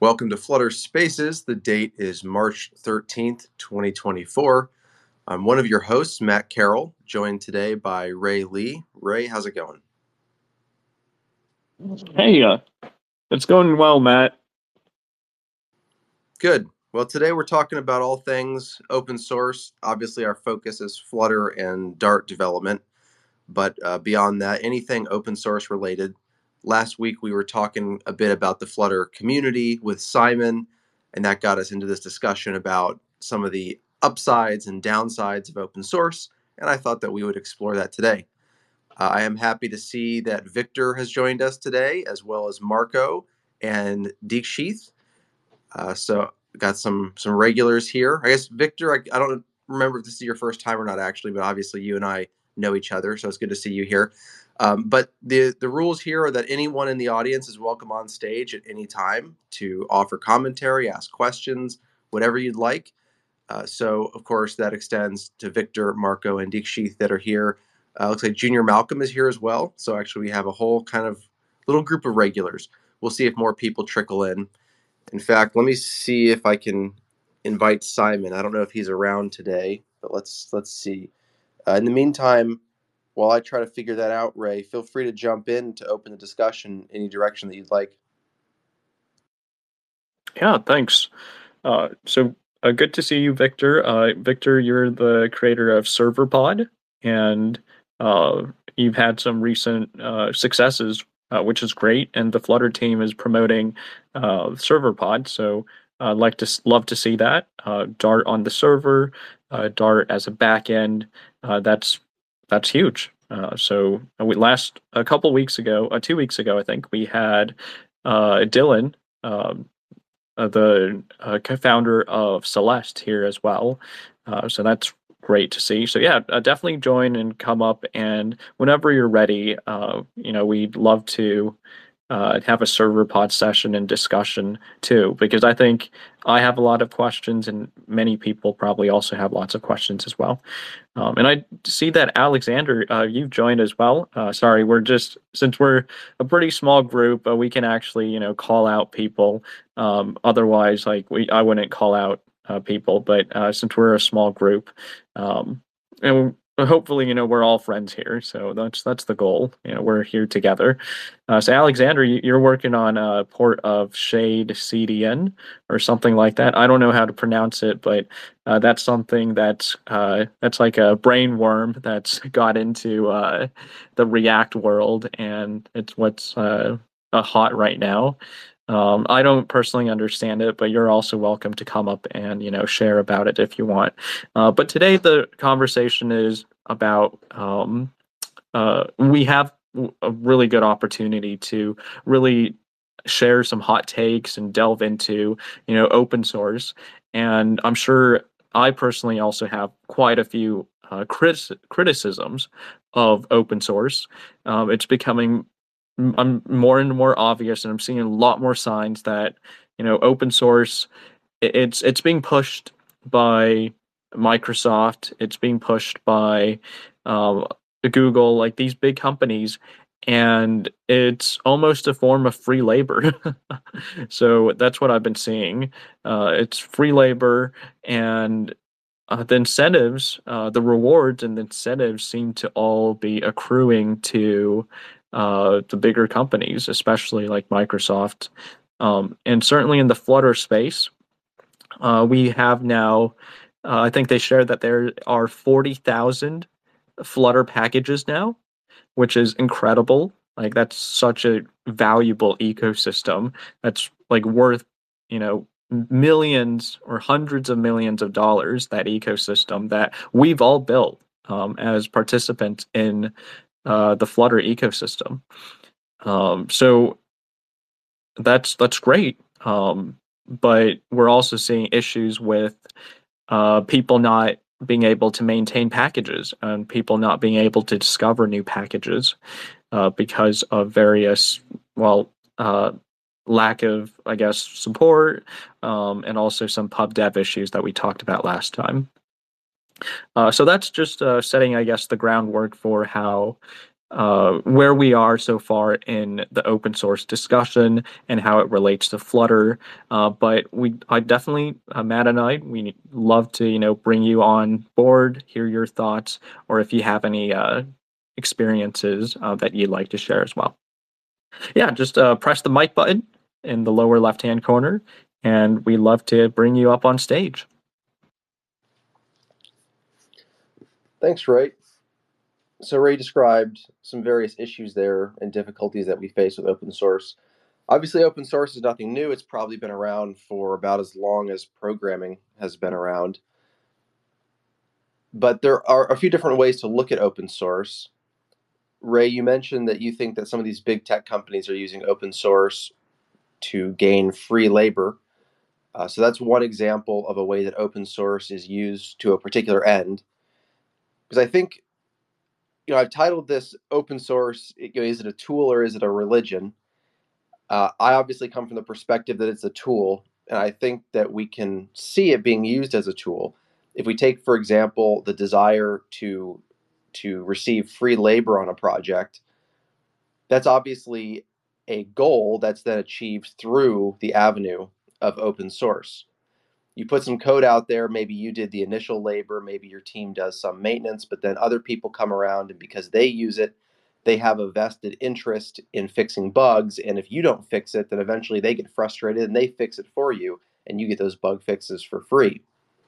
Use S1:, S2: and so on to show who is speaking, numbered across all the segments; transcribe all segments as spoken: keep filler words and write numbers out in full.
S1: Welcome to Flutter Spaces. The date is March thirteenth, twenty twenty-four. I'm one of your hosts, Matt Carroll, joined today by Ray Lee. Ray, how's it going?
S2: Hey, uh, it's going well, Matt.
S1: Good. Well, today we're talking about all things open source. Obviously, our focus is Flutter and Dart development, but uh, beyond that, anything open source related. Last week, we were talking a bit about the Flutter community with Simon, and that got us into this discussion about some of the upsides and downsides of open source, and I thought that we would explore that today. Uh, I am happy to see that Victor has joined us today, as well as Marco and Deekshith. Uh, so got some some regulars here. I guess Victor, I, I don't remember if this is your first time or not actually, but obviously you and I know each other, so it's good to see you here. Um, but the the rules here are that anyone in the audience is welcome on stage at any time to offer commentary, ask questions, whatever you'd like. Uh, so of course that extends to Victor, Marco, and Deekshith that are here. Uh, looks like Junior Malcolm is here as well. So actually we have a whole kind of little group of regulars. We'll see if more people trickle in. In fact, let me see if I can invite Simon. I don't know if he's around today, but let's let's see. Uh, in the meantime, while I try to figure that out, Ray, feel free to jump in to open the discussion any direction that you'd like.
S2: Yeah, thanks. Uh, so uh, good to see you, Victor. Uh, Victor, you're the creator of ServerPod, and uh, you've had some recent uh, successes, uh, which is great. And the Flutter team is promoting uh, ServerPod, so I'd like to love to see that. Uh, Dart on the server, uh, Dart as a backend. Uh, that's that's huge. Uh, so we last a couple weeks ago, uh, two weeks ago, I think we had uh, Dylan. Um, uh, the uh, co-founder of Celeste here as well. Uh, so that's great to see. So yeah, uh, definitely join and come up, and whenever you're ready, uh, you know, we'd love to uh, have a server pod session and discussion too, because I think I have a lot of questions, and many people probably also have lots of questions as well. Um, and I see that Alexander, uh, you've joined as well. Uh, sorry, we're just since we're a pretty small group, uh, we can actually you know call out people. Um, otherwise, like we, I wouldn't call out uh, people, but uh, since we're a small group, um, and hopefully you know we're all friends here, so that's that's the goal. You know, we're here together. Uh, so Alexander, you, you're working on a port of Shade C D N or something like that. I don't know how to pronounce it, but uh, that's something that's uh, that's like a brain worm that's got into uh, the React world, and it's what's uh, uh, hot right now. Um, I don't personally understand it, but you're also welcome to come up and you know share about it if you want. Uh, but today the conversation is about um, uh, we have a really good opportunity to really share some hot takes and delve into you know open source, and I'm sure I personally also have quite a few uh, critis- criticisms of open source. Um, it's becoming m- um, more and more obvious, and I'm seeing a lot more signs that you know open source i- it's it's being pushed by Microsoft. It's being pushed by um, Google, like these big companies, and it's almost a form of free labor. So that's what I've been seeing. Uh, it's free labor, and uh, the incentives, uh, the rewards and the incentives seem to all be accruing to uh, the bigger companies, especially like Microsoft. Um, and certainly in the Flutter space, uh, we have now, uh, I think they shared that there are forty thousand Flutter packages now, which is incredible. Like that's such a valuable ecosystem that's like worth, you know, millions or hundreds of millions of dollars, that ecosystem that we've all built um, as participants in uh, the Flutter ecosystem. Um, so that's that's great. Um, but we're also seeing issues with uh, people not being able to maintain packages and people not being able to discover new packages uh, because of various, well, uh, lack of, I guess, support, um, and also some pub dev issues that we talked about last time. Uh, so that's just uh, setting, I guess, the groundwork for how uh, where we are so far in the open source discussion and how it relates to Flutter. Uh, but we, I definitely, uh, Matt and I, we love to, you know, bring you on board, hear your thoughts, or if you have any uh, experiences uh, that you'd like to share as well. Yeah, just uh, press the mic button in the lower left-hand corner, and we love to bring you up on stage.
S1: Thanks, Ray. So Ray described some various issues there and difficulties that we face with open source. Obviously, open source is nothing new. It's probably been around for about as long as programming has been around. But there are a few different ways to look at open source. Ray, you mentioned that you think that some of these big tech companies are using open source to gain free labor. Uh, so that's one example of a way that open source is used to a particular end. Because I think, you know, I've titled this open source, you know, is it a tool or is it a religion? Uh, I obviously come from the perspective that it's a tool, and I think that we can see it being used as a tool. If we take, for example, the desire to to receive free labor on a project, that's obviously a goal that's then achieved through the avenue of open source. You put some code out there, maybe you did the initial labor, maybe your team does some maintenance, but then other people come around, and because they use it, they have a vested interest in fixing bugs. And if you don't fix it, then eventually they get frustrated and they fix it for you, and you get those bug fixes for free.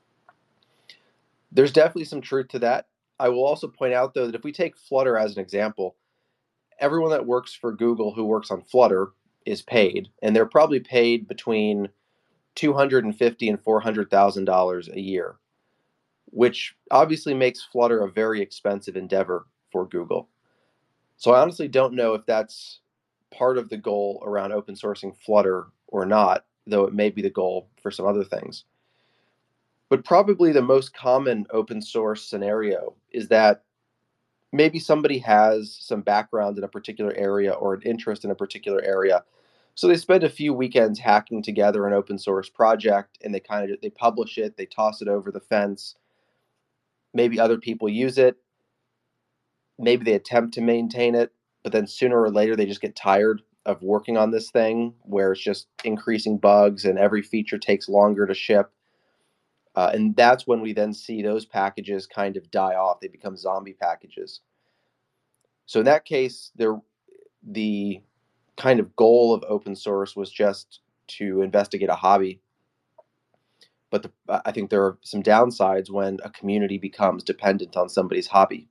S1: There's definitely some truth to that. I will also point out, though, that if we take Flutter as an example, everyone that works for Google who works on Flutter is paid, and they're probably paid between two hundred fifty thousand dollars and four hundred thousand dollars a year, which obviously makes Flutter a very expensive endeavor for Google. So I honestly don't know if that's part of the goal around open sourcing Flutter or not, though it may be the goal for some other things. But probably the most common open source scenario is that maybe somebody has some background in a particular area or an interest in a particular area. So they spend a few weekends hacking together an open source project, and they kind of they publish it, they toss it over the fence. Maybe other people use it. Maybe they attempt to maintain it, but then sooner or later they just get tired of working on this thing where it's just increasing bugs and every feature takes longer to ship. Uh, and that's when we then see those packages kind of die off. They become zombie packages. So in that case, there, the kind of goal of open source was just to investigate a hobby. But the, I think there are some downsides when a community becomes dependent on somebody's hobby.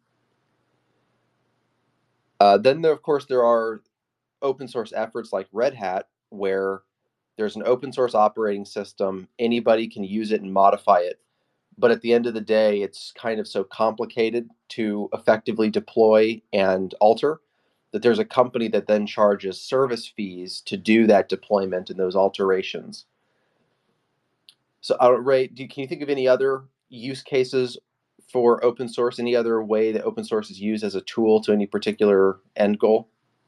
S1: Uh, then, there, of course, there are open source efforts like Red Hat, where there's an open source operating system. Anybody can use it and modify it. But at the end of the day, it's kind of so complicated to effectively deploy and alter that there's a company that then charges service fees to do that deployment and those alterations. So, uh, Ray, do, can you think of any other use cases for open source? Any other way that open source is used as a tool to any particular end goal?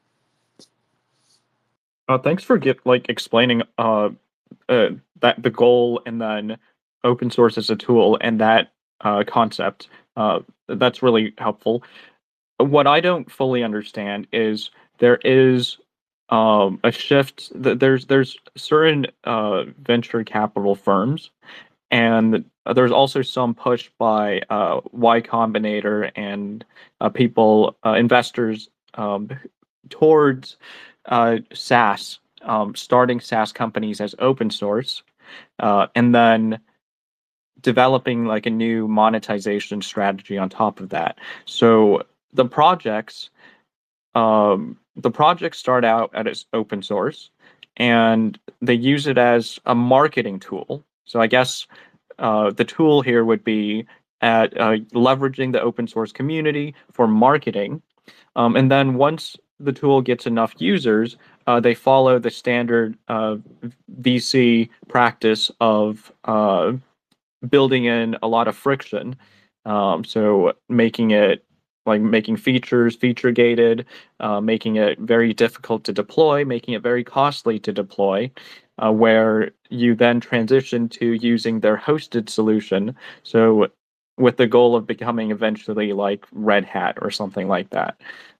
S2: Uh, thanks for get like explaining uh, uh, that the goal and then open source as a tool and that uh, concept. Uh, that's really helpful. What I don't fully understand is there is um, a shift. Th- there's there's certain uh, venture capital firms, and there's also some push by uh, Y Combinator and uh, people, uh, investors, um, towards uh, SaaS, um, starting SaaS companies as open source, uh, and then developing like a new monetization strategy on top of that. So the projects, um, the projects start out as open source, and they use it as a marketing tool. So I guess uh, the tool here would be at uh, leveraging the open source community for marketing. Um, and then once the tool gets enough users, uh, they follow the standard uh, V C practice of uh, building in a lot of friction. Um, so making it like making features feature gated, uh, making it very difficult to deploy, making it very costly to deploy, uh, where you then transition to using their hosted solution. So with the goal of becoming eventually like Red Hat or something like that.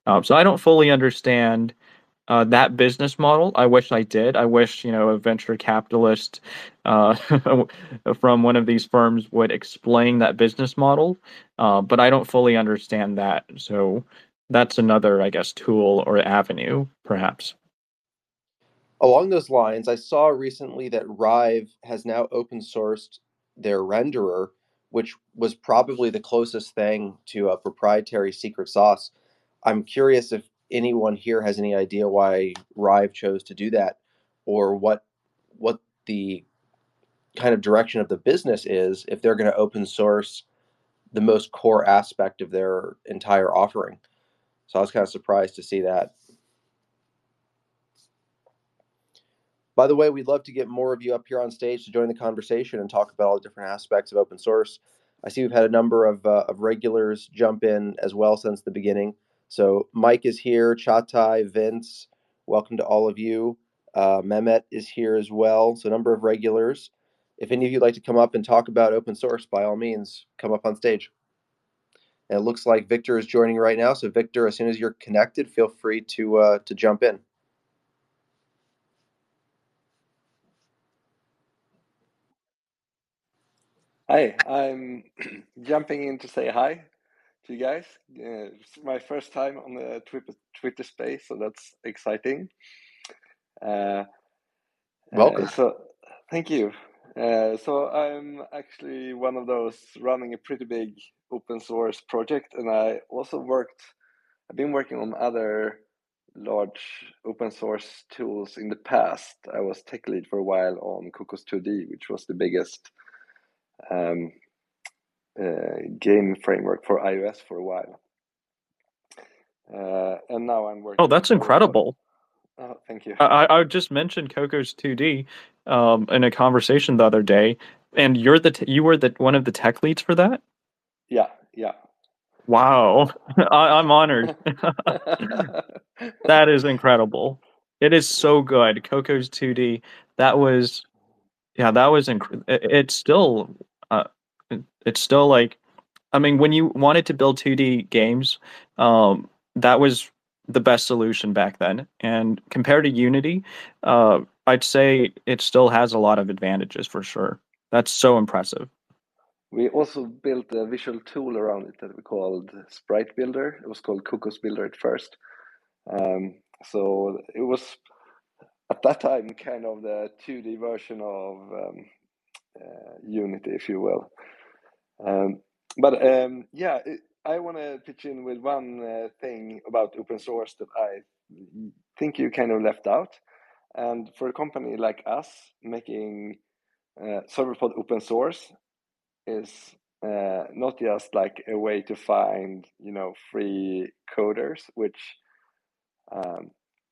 S2: Um, so I don't fully understand uh, that business model. I wish I did. I wish, you know, a venture capitalist uh, from one of these firms would explain that business model, uh, but I don't fully understand that. So that's another, I guess, tool or avenue, perhaps.
S1: Along those lines, I saw recently that Rive has now open sourced their renderer, which was probably the closest thing to a proprietary secret sauce. I'm curious if anyone here has any idea why Rive chose to do that, or what what the kind of direction of the business is if they're going to open source the most core aspect of their entire offering. So I was kind of surprised to see that. By the way, we'd love to get more of you up here on stage to join the conversation and talk about all the different aspects of open source. I see we've had a number of, uh, of regulars jump in as well since the beginning. So Mike is here, Chatai, Vince, welcome to all of you. Uh, Mehmet is here as well. So a number of regulars. If any of you would like to come up and talk about open source, by all means, come up on stage. And it looks like Victor is joining right now. So Victor, as soon as you're connected, feel free to uh, to jump in.
S3: Hi, I'm jumping in to say hi to you guys. Uh, it's my first time on the Twitter, Twitter space, so that's exciting. Uh,
S1: Welcome.
S3: uh, so, thank you. Uh, so, I'm actually one of those running a pretty big open source project, and I also worked, I've been working on other large open source tools in the past. I was tech lead for a while on Cocos two D, which was the biggest um, uh, game framework for iOS for a while. Uh, and now I'm
S2: Oh,
S3: working on
S2: that's
S3: Serverpod.
S2: incredible.
S3: Oh, thank you.
S2: I, I just mentioned Coco's two D um, in a conversation the other day, and you're the t- you were the one of the tech leads for that.
S3: Yeah, yeah.
S2: Wow, I, I'm honored. That is incredible. It is so good. Coco's two D. That was yeah, that was inc- it, it's still uh it- it's still like I mean when you wanted to build two D games, um that was the best solution back then. And compared to Unity, uh I'd say it still has a lot of advantages for sure. That's so impressive.
S3: We also built a visual tool around it that we called Sprite Builder. It was called Cocos Builder at first. Um, so it was at that time kind of the two D version of um, uh, Unity, if you will. Um, but um, yeah, it, I want to pitch in with one uh, thing about open source that I think you kind of left out. And for a company like us, making uh, Serverpod open source is uh, not just like a way to find, you know, free coders, which um,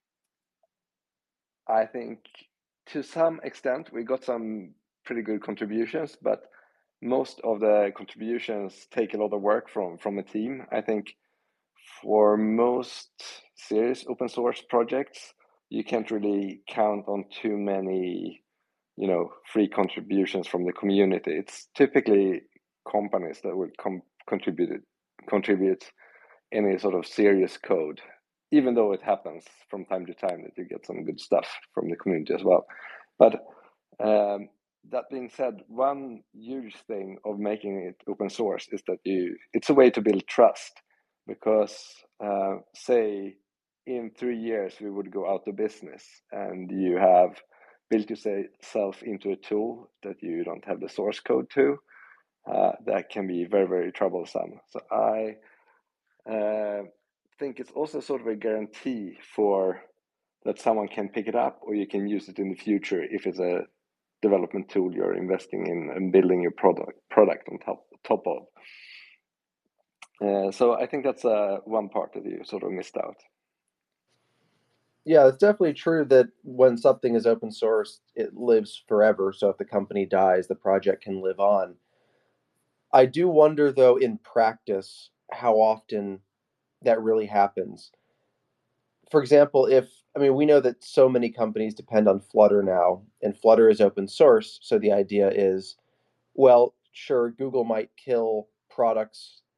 S3: I think to some extent we got some pretty good contributions, but most of the contributions take a lot of work from from a team. I think for most serious open source projects, you can't really count on too many, you know, free contributions from the community. It's typically companies that would com- contribute contribute any sort of serious code, even though it happens from time to time that you get some good stuff from the community as well. But um, that being said, one huge thing of making it open source is that you it's a way to build trust, because uh, say in three years we would go out of business and you have built yourself into a tool that you don't have the source code to, uh, that can be very, very troublesome. So I uh, think it's also sort of a guarantee for that someone can pick it up or you can use it in the future if it's a development tool you're investing in and building your product product on top top of. Uh, so I think that's uh, one part that you sort of missed out.
S1: Yeah, it's definitely true that when something is open source, it lives forever. So if the company dies, the project can live on. I do wonder, though, in practice, how often that really happens. For example, if I mean, we know that so many companies depend on Flutter now, and Flutter is open source. So the idea is, well, sure, Google might kill products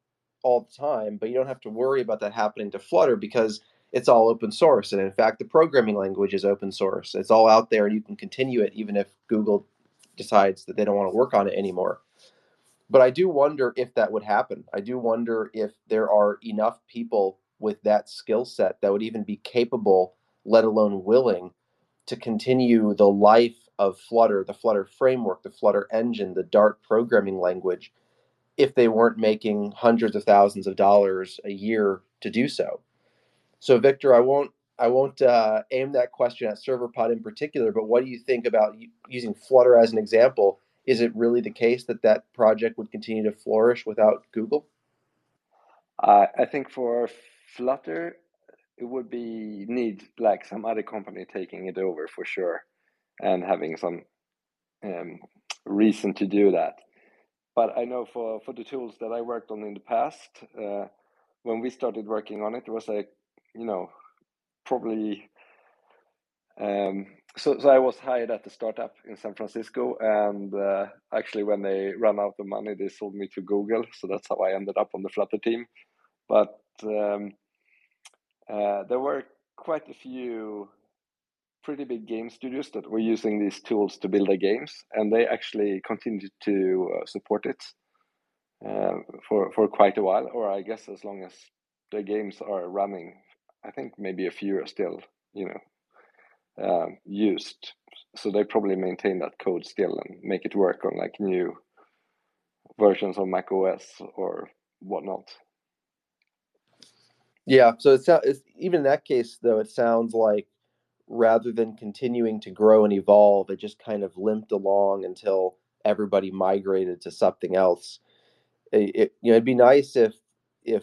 S1: all the time, but you don't have to worry about that happening to Flutter because it's all open source. And in fact, the programming language is open source. It's all out there and you can continue it even if Google decides that they don't want to work on it anymore. But I do wonder if that would happen. I do wonder if there are enough people with that skill set that would even be capable, let alone willing, to continue the life of Flutter, the Flutter framework, the Flutter engine, the Dart programming language, if they weren't making hundreds of thousands of dollars a year to do so. So, Victor, I won't I won't uh, aim that question at ServerPod in particular, but what do you think about using Flutter as an example? Is it really the case that that project would continue to flourish without Google?
S3: Uh, I think for Flutter, it would be need like some other company taking it over for sure, and having some um, reason to do that. But I know for for the tools that I worked on in the past, uh, when we started working on it, it was like, you know, probably. Um, so, so I was hired at the startup in San Francisco, and uh, actually, when they ran out of money, they sold me to Google. So that's how I ended up on the Flutter team. But um, uh, there were quite a few pretty big game studios that were using these tools to build their games, and they actually continued to uh, support it uh, for for quite a while, or I guess as long as the games are running. I think maybe a few are still, you know, um, used. So they probably maintain that code still and make it work on like new versions of Mac O S or whatnot.
S1: Yeah, so it's, it's even in that case, though, it sounds like rather than continuing to grow and evolve, it just kind of limped along until everybody migrated to something else. It, it, you know, it'd be nice if if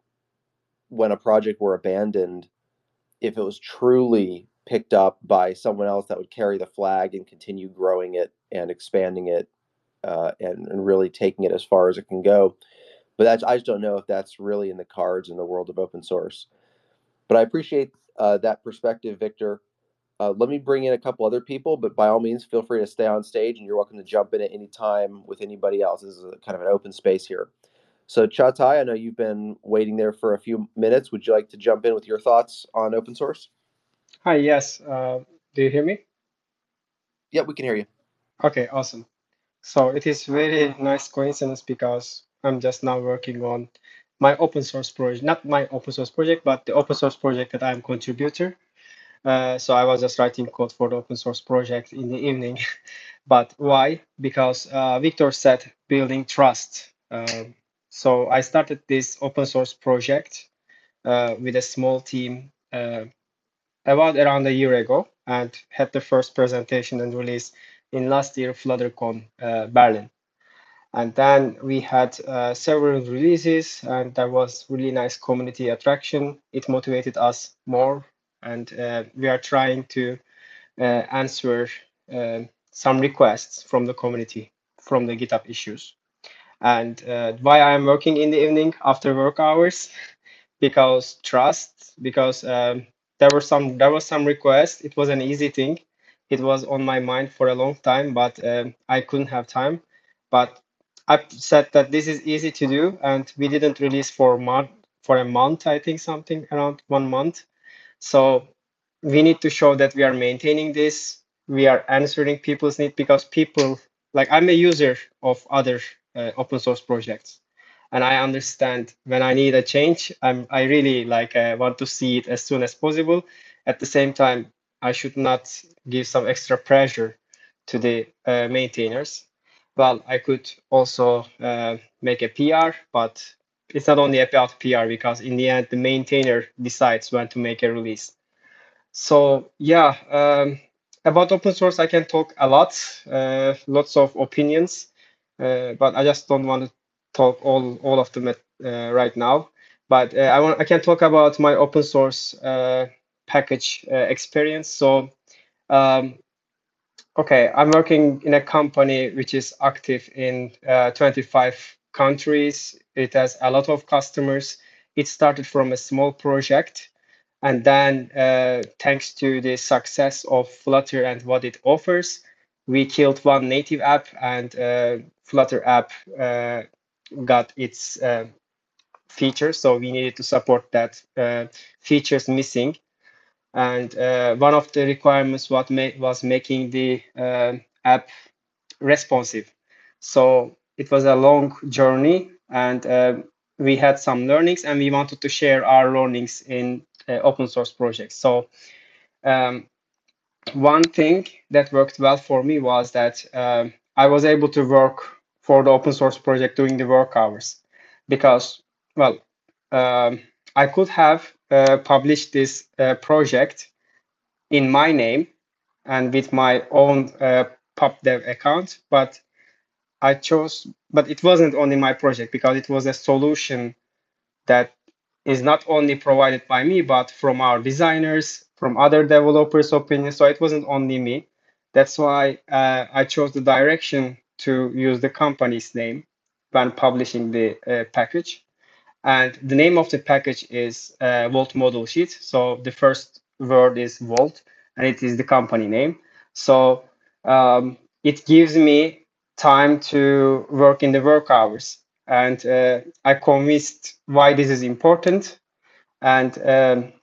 S1: when a project were abandoned, if it was truly picked up by someone else that would carry the flag and continue growing it and expanding it uh, and, and really taking it as far as it can go. But that's, I just don't know if that's really in the cards in the world of open source. But I appreciate uh, that perspective, Victor. Uh, let me bring in a couple other people, but by all means, feel free to stay on stage and you're welcome to jump in at any time with anybody else. This is a, kind of an open space here. So Chatai, I know you've been waiting there for a few minutes. Would you like to jump in with your thoughts on open source?
S4: Hi, yes. Uh, do you hear me?
S1: Yeah, we can hear you.
S4: Okay, awesome. So it is very nice coincidence because I'm just now working on my open source project, not my open source project, but the open source project that I'm contributor. Uh, so I was just writing code for the open source project in the evening. But why? Because uh, Victor said building trust. Um, so I started this open source project uh, with a small team uh, about around a year ago and had the first presentation and release in last year FlutterCon uh, Berlin. And then we had uh, several releases and there was really nice community attraction. It motivated us more and uh, we are trying to uh, answer uh, some requests from the community, from the GitHub issues. And uh, why I'm working in the evening after work hours, because trust, because um, there were some there was some requests. It was an easy thing. It was on my mind for a long time, but um, I couldn't have time. But I said that this is easy to do, and we didn't release for month for a month. I think something around one month. So we need to show that we are maintaining this. We are answering people's need because people like I'm a user of other uh, open source projects and I understand when I need a change, I'm I really like uh, want to see it as soon as possible. At the same time, I should not give some extra pressure to the uh, maintainers. Well, I could also uh, make a P R, but it's not only about P R because in the end, the maintainer decides when to make a release. So yeah, um, about open source, I can talk a lot, uh, lots of opinions, uh, but I just don't want to talk all all of them at, uh, right now. But uh, I want I can talk about my open source uh, package uh, experience. So um, okay, I'm working in a company which is active in uh, twenty-five countries. It has a lot of customers. It started from a small project. And then, uh, thanks to the success of Flutter and what it offers, we killed one native app, and uh, Flutter app uh, got its uh, features, so we needed to support that uh, features missing. And uh, one of the requirements what ma was making the uh, app responsive. So it was a long journey, and uh, we had some learnings, and we wanted to share our learnings in uh, open source projects. So um, one thing that worked well for me was that um, I was able to work for the open source project during the work hours, because, well, um, I could have uh, published this uh, project in my name and with my own uh, PubDev account, but I chose, but it wasn't only my project, because it was a solution that is not only provided by me, but from our designers, from other developers' opinions. So it wasn't only me. That's why uh, I chose the direction to use the company's name when publishing the uh, package. And the name of the package is uh, Vault Model Sheet. So the first word is Vault, and it is the company name. So um, it gives me time to work in the work hours. And uh, I convinced why this is important. And um,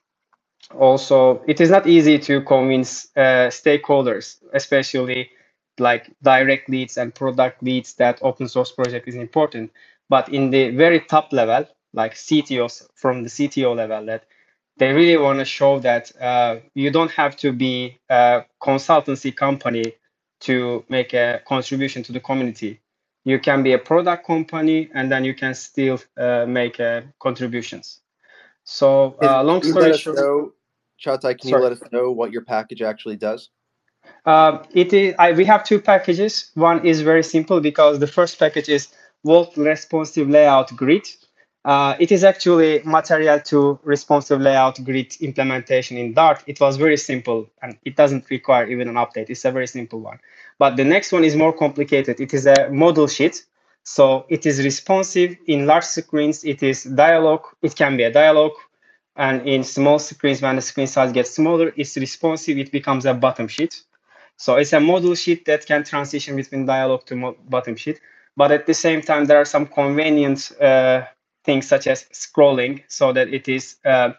S4: also, it is not easy to convince uh, stakeholders, especially like direct leads and product leads, that open source project is important. But in the very top level, like C T Os from the C T O level, that they really want to show that uh, you don't have to be a consultancy company to make a contribution to the community. You can be a product company, and then you can still uh, make uh, contributions. So
S1: Can
S4: uh, long
S1: you let
S4: story
S1: us
S4: short,
S1: know, Chagtai, can you
S4: sorry.
S1: let us know what your package actually does?
S4: Uh, it is, I, we have two packages. One is very simple, because the first package is Vault Responsive Layout Grid. Uh, it is actually material to responsive layout grid implementation in Dart. It was very simple, and it doesn't require even an update. It's a very simple one. But the next one is more complicated. It is a model sheet. So it is responsive in large screens. It is dialog. It can be a dialog. And in small screens, when the screen size gets smaller, it's responsive. It becomes a bottom sheet. So it's a model sheet that can transition between dialog to bottom sheet. But at the same time, there are some convenient uh, things such as scrolling, so that it is, uh,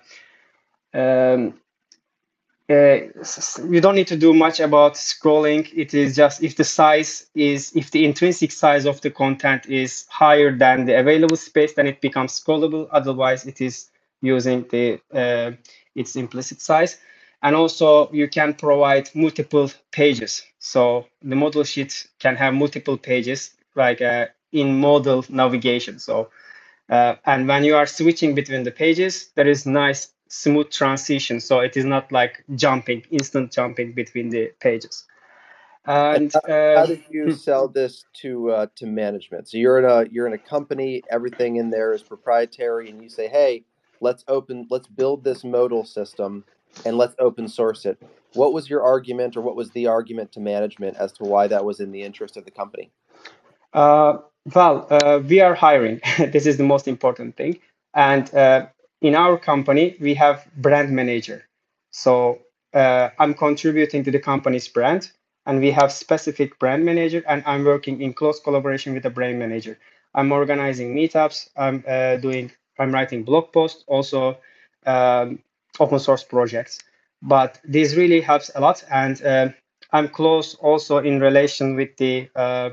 S4: um, uh, you don't need to do much about scrolling. It is just if the size is, if the intrinsic size of the content is higher than the available space, then it becomes scrollable. Otherwise, it is using the uh, its implicit size. And also, you can provide multiple pages. So the model sheet can have multiple pages, like uh, in modal navigation. So, uh, and when you are switching between the pages, there is nice smooth transition. So it is not like jumping, instant jumping between the pages.
S1: And
S4: And
S1: how,
S4: uh,
S1: how did you sell this to uh, to management? So you're in a you're in a company, everything in there is proprietary, and you say, "Hey, let's open, let's build this modal system, and let's open source it." What was your argument, or what was the argument to management as to why that was in the interest of the company?
S4: Uh, well, uh, we are hiring. This is the most important thing. And uh, in our company, we have brand manager. So uh, I'm contributing to the company's brand, and we have specific brand manager, and I'm working in close collaboration with the brand manager. I'm organizing meetups. I'm uh, doing. I'm writing blog posts, also um, open source projects. But this really helps a lot, and uh, I'm close also in relation with the. Uh,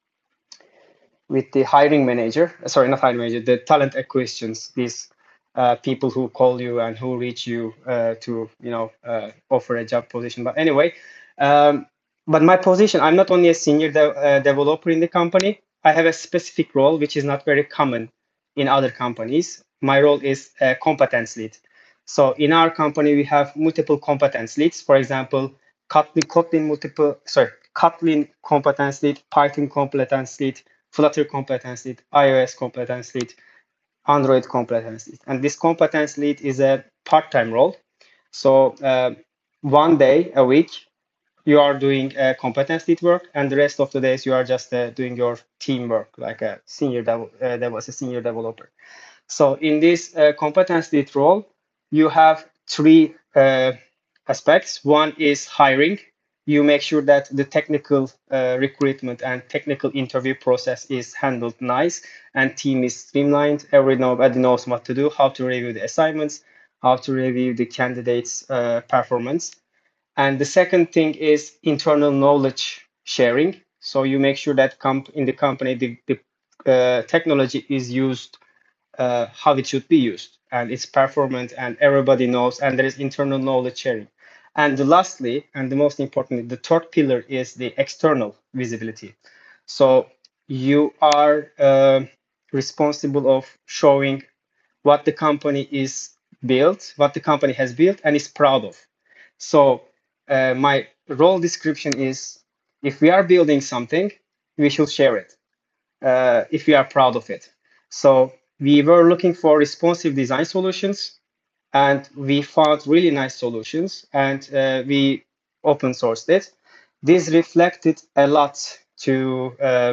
S4: with the hiring manager, sorry, not hiring manager, the talent acquisitions, these uh, people who call you and who reach you uh, to, you know, uh, offer a job position. But anyway, um, but my position, I'm not only a senior de uh, developer in the company, I have a specific role, which is not very common in other companies. My role is a competence lead. So in our company, we have multiple competence leads. For example, Kotlin, Kotlin multiple, sorry, Kotlin competence lead, Python competence lead, Flutter competence lead, iOS competence lead, Android competence lead. And this competence lead is a part-time role. So uh, one day a week, you are doing uh, competence lead work, and the rest of the days you are just uh, doing your team work, like a senior dev uh, there was a senior developer. So in this uh, competence lead role, you have three uh, aspects. One is hiring, you make sure that the technical uh, recruitment and technical interview process is handled nice and team is streamlined. Everybody knows what to do, how to review the assignments, how to review the candidates' uh, performance. And the second thing is internal knowledge sharing. So you make sure that comp in the company, the, the uh, technology is used uh, how it should be used, and it's performant, and everybody knows, and there is internal knowledge sharing. And lastly, and the most important, the third pillar is the external visibility. So you are uh, responsible of showing what the company is built, what the company has built and is proud of. So uh, my role description is, if we are building something, we should share it uh, if we are proud of it. So we were looking for responsive design solutions, and we found really nice solutions, and uh, we open sourced it. This reflected a lot to uh,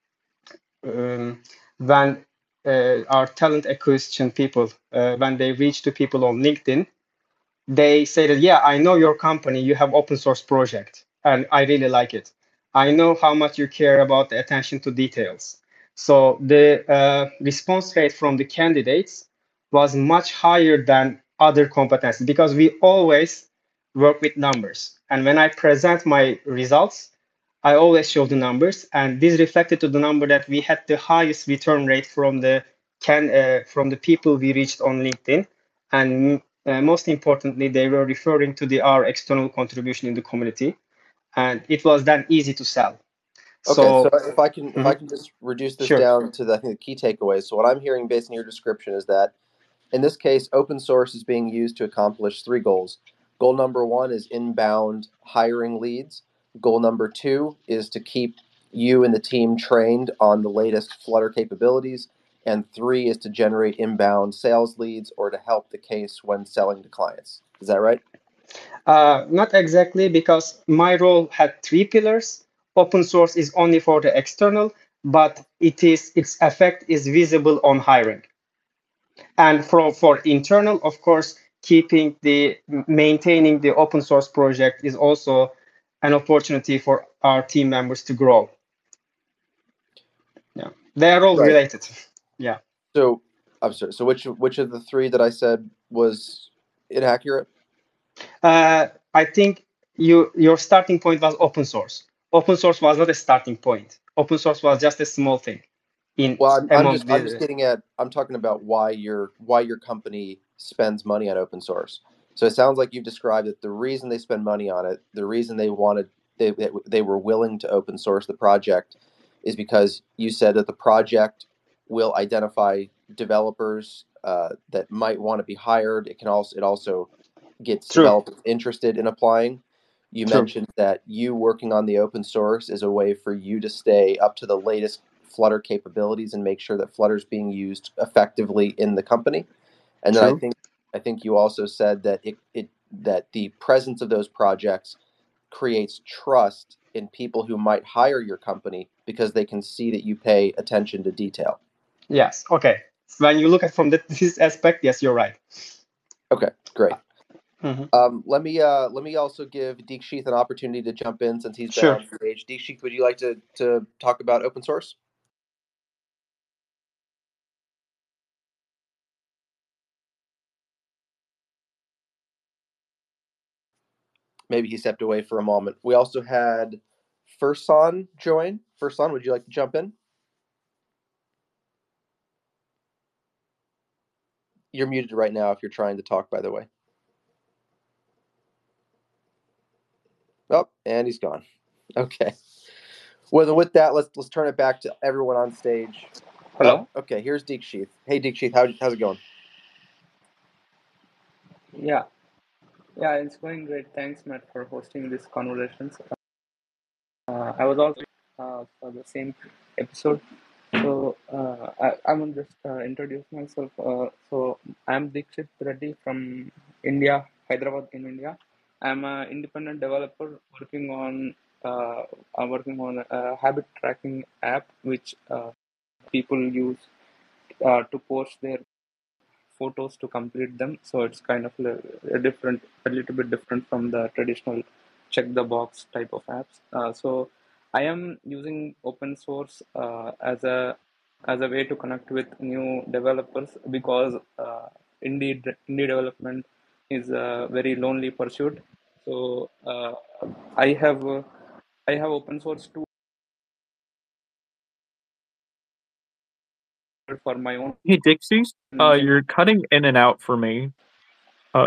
S4: um, when uh, our talent acquisition people, uh, when they reach to people on LinkedIn, they say that, yeah, I know your company, you have open source project, and I really like it. I know how much you care about the attention to details. So the uh, response rate from the candidates was much higher than other competencies, because we always work with numbers. And when I present my results, I always show the numbers, and this reflected to the number that we had the highest return rate from the can uh, from the people we reached on LinkedIn, and uh, most importantly, they were referring to the our external contribution in the community, and it was then easy to sell.
S1: Okay, so
S4: So
S1: if I can if
S4: mhm,
S1: I can just reduce this
S4: sure.
S1: down to the, I think the key takeaways. So what I'm hearing based on your description is that in this case, open source is being used to accomplish three goals. Goal number one is inbound hiring leads. Goal number two is to keep you and the team trained on the latest Flutter capabilities. And three is to generate inbound sales leads or to help the case when selling to clients. Is that right?
S4: Uh, not exactly, because my role had three pillars. Open source is only for the external, but it is its effect is visible on hiring. And for, for internal, of course, keeping the maintaining the open source project is also an opportunity for our team members to grow. Yeah, they are all
S1: Right.
S4: related. Yeah.
S1: So I'm sorry. So which which of the three that I said was inaccurate?
S4: Uh, I think you your starting point was open source. Open source was not a starting point. Open source was just a small thing. In
S1: Well, I'm, I'm
S4: among
S1: just I'm just
S4: the
S1: getting at I'm talking about why your why your company spends money on open source. So it sounds like you've described that the reason they spend money on it, the reason they wanted they they, they were willing to open source the project, is because you said that the project will identify developers uh, that might want to be hired. It can also it also gets
S4: true,
S1: developers interested in applying. You
S4: true.
S1: mentioned that you working on the open source is a way for you to stay up to the latest Flutter capabilities and make sure that Flutter is being used effectively in the company. And then I
S4: True.
S1: think I think you also said that it, it that the presence of those projects creates trust in people who might hire your company because they can see that you pay attention to detail.
S4: Yes. Okay. When you look at from the, this aspect, yes, you're right.
S1: Okay, great.
S4: Mhm.
S1: Um, let me uh, let me also give Deekshith an opportunity to jump in since he's been
S4: Sure.
S1: on stage. Deekshith, would you like to to talk about open source? Maybe he stepped away for a moment. We also had Fursan join. Fursan, would you like to jump in? You're muted right now if you're trying to talk, by the way. Oh, and he's gone. Okay. Well, with that, let's let's turn it back to everyone on stage.
S5: Hello.
S1: Oh, okay, here's Deekshith. Hey, Deekshith, how, how's it going?
S5: Yeah, yeah, it's going great. Thanks, Matt, for hosting these conversations. Uh, I was also uh, for the same episode, so uh, I, I'm gonna just uh, introduce myself. Uh, so I'm Dikshit Reddy from India, Hyderabad in India. I'm an independent developer working on uh, I'm working on a habit tracking app which uh, people use uh, to post their photos to complete them. So it's kind of a, a different, a little bit different from the traditional check the box type of apps. Uh, so I am using open source uh, as a as a way to connect with new developers, because uh, indie indie development is a very lonely pursuit. So uh, I have uh, I have open source tools for my own.
S2: Hey, Dixie, uh, you're cutting in and out for me. Uh,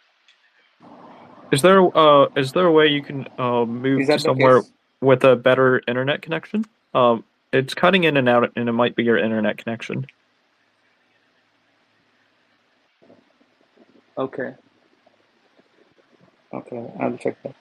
S2: is there uh is there a way you can uh move
S5: Is
S2: to
S5: that the
S2: somewhere
S5: case?
S2: with a better internet connection? Um, it's cutting in and out, and it might be your internet connection.
S5: Okay. Okay, I'll check that.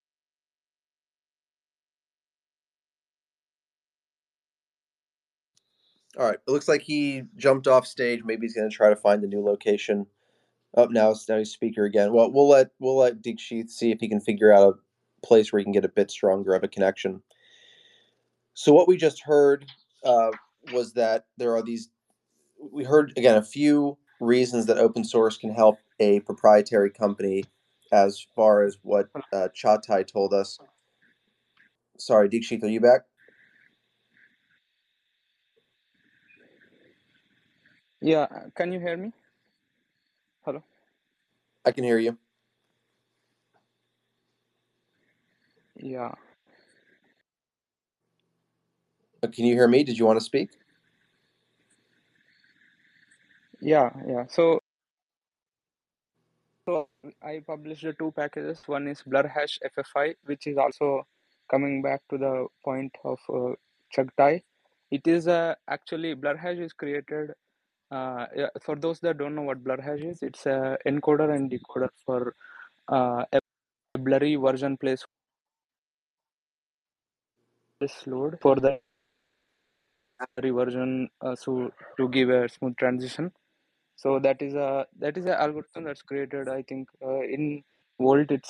S1: All right. It looks like he jumped off stage. Maybe he's going to try to find a new location. Up oh, now, now he's speaker again. Well, we'll let we'll let Deekshith see if he can figure out a place where he can get a bit stronger of a connection. So what we just heard uh, was that there are these. We heard again a few reasons that open source can help a proprietary company, as far as what uh, Chatai told us. Sorry, Deekshith, are you back?
S5: Yeah, can you hear me? Hello?
S1: I can hear you.
S5: Yeah.
S1: Can you hear me? Did you want to speak?
S5: Yeah, yeah. So, so I published the two packages. One is blurhash F F I, which is also coming back to the point of uh, Chagtai. It is uh, actually blurhash is created. Uh, yeah, for those that don't know what blurhash is, it's a encoder and decoder for uh, a blurry version place load for the blurry version, uh, so to give a smooth transition. So that is a that is an algorithm that's created, I think, uh, in Volt. It's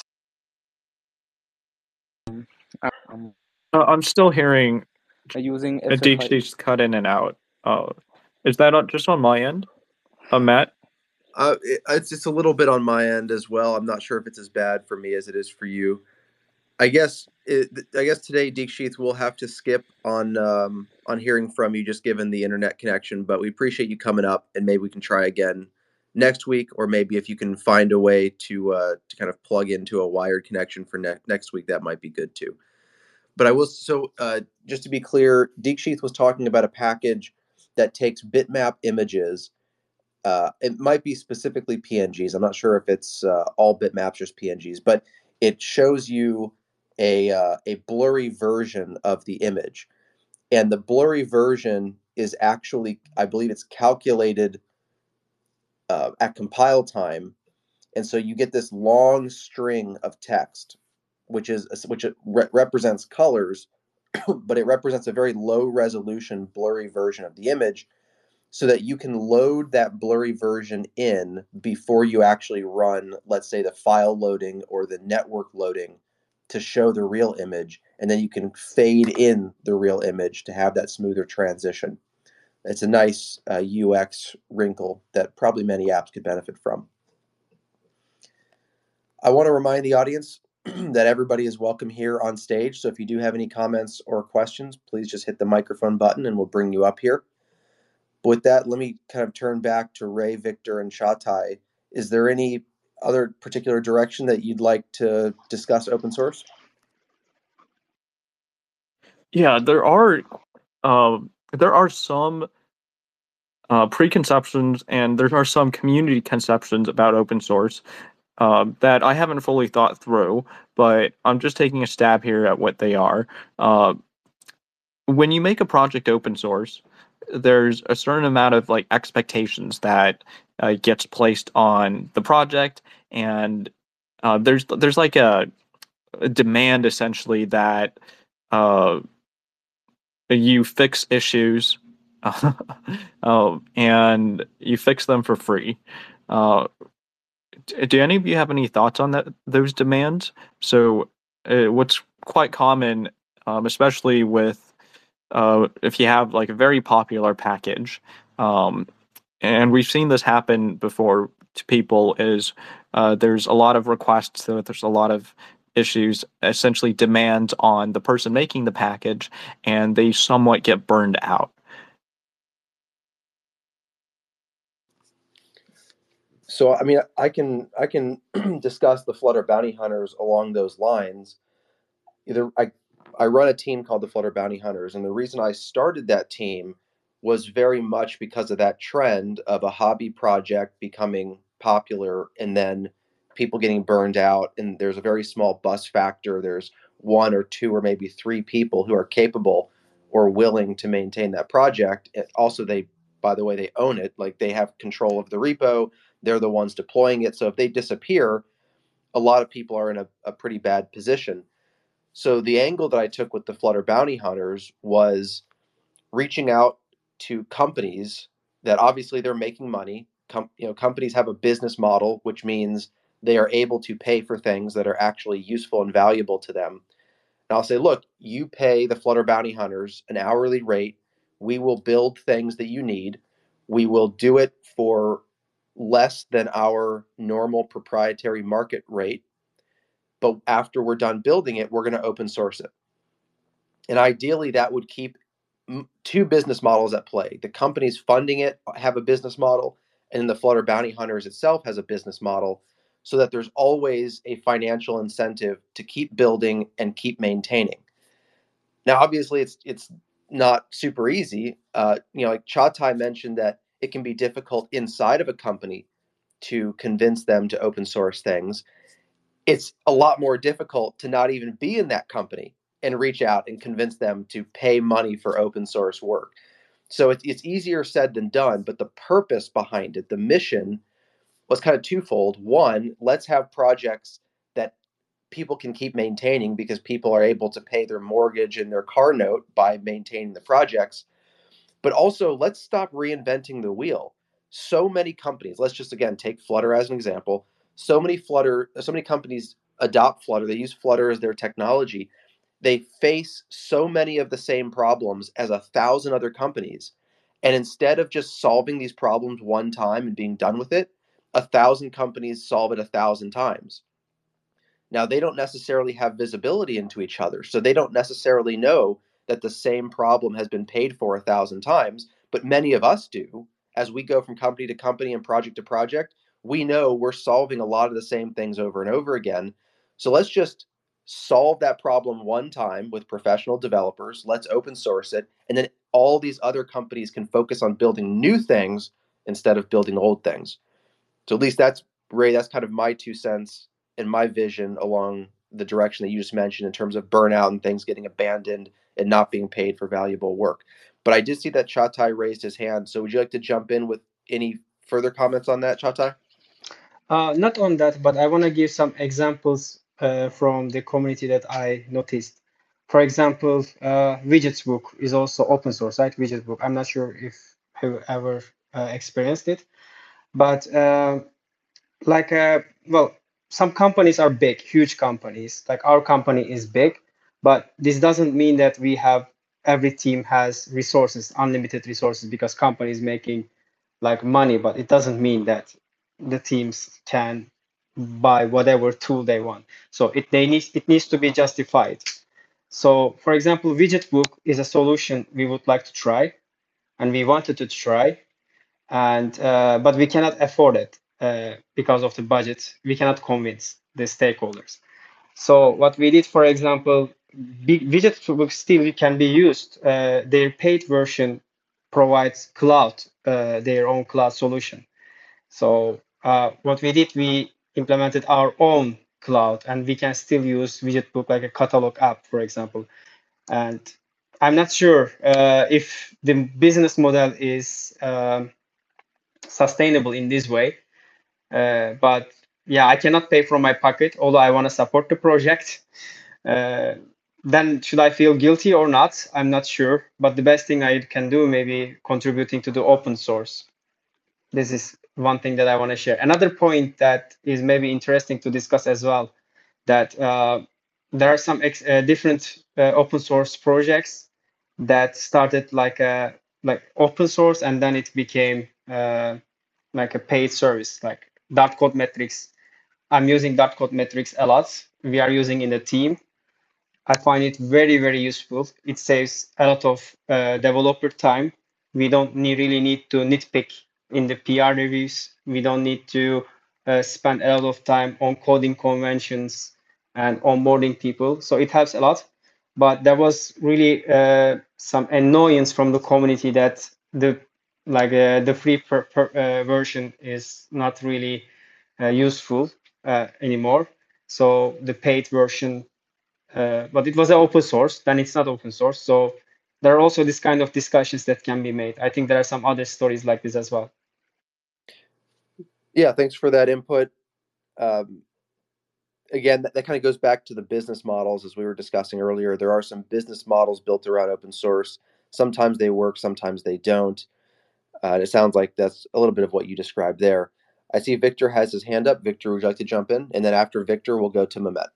S5: um,
S2: Uh, I'm still hearing
S5: using
S2: a
S5: F F I.
S2: Deekshi's cut in and out. Uh, is that on, just on my end? Uh, Matt?
S1: Uh, it, it's it's a little bit on my end as well. I'm not sure if it's as bad for me as it is for you. I guess it, I guess today, Deekshith, we'll have to skip on um, on hearing from you, just given the internet connection. But we appreciate you coming up, and maybe we can try again next week, or maybe if you can find a way to uh, to kind of plug into a wired connection for ne- next week, that might be good too. But I will so uh, just to be clear, Deekshith was talking about a package that takes bitmap images. Uh, it might be specifically P N Gs. I'm not sure if it's uh, all bitmaps or P N Gs, but it shows you a uh, a blurry version of the image, and the blurry version is actually, I believe, it's calculated uh, at compile time, and so you get this long string of text, which is which re- represents colors, but it represents a very low resolution blurry version of the image, so that you can load that blurry version in before you actually run, let's say, the file loading or the network loading to show the real image, and then you can fade in the real image to have that smoother transition. It's a nice uh, U X wrinkle that probably many apps could benefit from. I want to remind the audience that everybody is welcome here on stage, so if you do have any comments or questions, please just hit the microphone button and we'll bring you up here. But with that, let me kind of turn back to Ray, Victor, and Chatai. Is there any other particular direction that you'd like to discuss open source?
S2: Yeah, there are uh, there are some uh, preconceptions and there are some community conceptions about open source uh, that I haven't fully thought through, but I'm just taking a stab here at what they are. Uh, when you make a project open source, there's a certain amount of like expectations that uh, gets placed on the project, and uh, there's there's like a, a demand essentially that uh, you fix issues uh, and you fix them for free. Uh, do any of you have any thoughts on that those demands? So, uh, what's quite common, um, especially with uh, if you have like a very popular package, um, and we've seen this happen before to people, is uh, there's a lot of requests, so there's a lot of issues essentially demand on the person making the package, and they somewhat get burned out.
S1: So, I mean, I can I can discuss the Flutter Bounty Hunters along those lines. Either I I run a team called the Flutter Bounty Hunters, and the reason I started that team was very much because of that trend of a hobby project becoming popular and then people getting burned out, and there's a very small bus factor. There's one or two or maybe three people who are capable or willing to maintain that project. And also, they, by the way, they own it. Like, they have control of the repo. They're the ones deploying it. So if they disappear, a lot of people are in a, a pretty bad position. So the angle that I took with the Flutter Bounty Hunters was reaching out to companies that obviously they're making money. Com- you know, companies have a business model, which means they are able to pay for things that are actually useful and valuable to them. And I'll say, look, you pay the Flutter Bounty Hunters an hourly rate. We will build things that you need. We will do it for less than our normal proprietary market rate. But after we're done building it, we're going to open source it. And ideally, that would keep two business models at play. The companies funding it have a business model, and the Flutter Bounty Hunters itself has a business model, so that there's always a financial incentive to keep building and keep maintaining. Now, obviously, it's it's not super easy. Uh, you know, like Chattai mentioned that it can be difficult inside of a company to convince them to open source things. It's a lot more difficult to not even be in that company and reach out and convince them to pay money for open source work. So it's, it's easier said than done, but the purpose behind it, the mission, was kind of twofold. One, let's have projects that people can keep maintaining because people are able to pay their mortgage and their car note by maintaining the projects. But also, let's stop reinventing the wheel. So many companies, let's just again take Flutter as an example. So many Flutter, so many companies adopt Flutter. They use Flutter as their technology. They face so many of the same problems as a thousand other companies. And instead of just solving these problems one time and being done with it, a thousand companies solve it a thousand times. Now, they don't necessarily have visibility into each other, so they don't necessarily know that the same problem has been paid for a thousand times, but many of us do. As we go from company to company and project to project, we know we're solving a lot of the same things over and over again. So let's just solve that problem one time with professional developers. Let's open source it, and then all these other companies can focus on building new things instead of building old things. So at least that's, Ray, that's kind of my two cents and my vision along the direction that you just mentioned in terms of burnout and things getting abandoned and not being paid for valuable work. But I did see that Chattai raised his hand. So would you like to jump in with any further comments on that, Chattai?
S4: Uh, not on that, but I want to give some examples uh, from the community that I noticed. For example, uh, Widgetsbook is also open source, right? Widgetsbook. I'm not sure if you ever uh, experienced it, but uh, like, uh, well, some companies are big, huge companies. Like our company is big, but this doesn't mean that we have every team has resources, unlimited resources, because company is making like money, but it doesn't mean that the teams can buy whatever tool they want. So it they need it needs to be justified. So for example, Widgetbook is a solution we would like to try, and we wanted to try, and uh, but we cannot afford it uh, because of the budget. We cannot convince the stakeholders. So what we did, for example, Widgetbook still can be used. Uh, their paid version provides cloud, uh, their own cloud solution. So uh, what we did, we implemented our own cloud, and we can still use Widgetbook like a catalog app, for example. And I'm not sure uh, if the business model is um, sustainable in this way, uh, but yeah, I cannot pay from my pocket, although I want to support the project. Uh, then should I feel guilty or not? I'm not sure. But the best thing I can do, maybe contributing to the open source. This is one thing that I want to share. Another point that is maybe interesting to discuss as well, that uh, there are some ex uh, different uh, open source projects that started like a like open source, and then it became uh, like a paid service, like Dart Code Metrics. I'm using Dart Code Metrics a lot. we are using in the team, I find it very, very useful. It saves a lot of uh, developer time. We don't need, really need to nitpick in the P R reviews. We don't need to uh, spend a lot of time on coding conventions and onboarding people. So it helps a lot. But there was really uh, some annoyance from the community that the like uh, the free per, per, uh, version is not really uh, useful uh, anymore. So the paid version, uh, but it was an open source, then it's not open source. So there are also this kind of discussions that can be made. I think there are some other stories like this as well.
S1: Yeah, thanks for that input. Um, again, that, that kind of goes back to the business models as we were discussing earlier. There are some business models built around open source. Sometimes they work, sometimes they don't. Uh, it sounds like that's a little bit of what you described there. I see Victor has his hand up. Victor, would you like to jump in? And then after Victor, we'll go to Mehmet.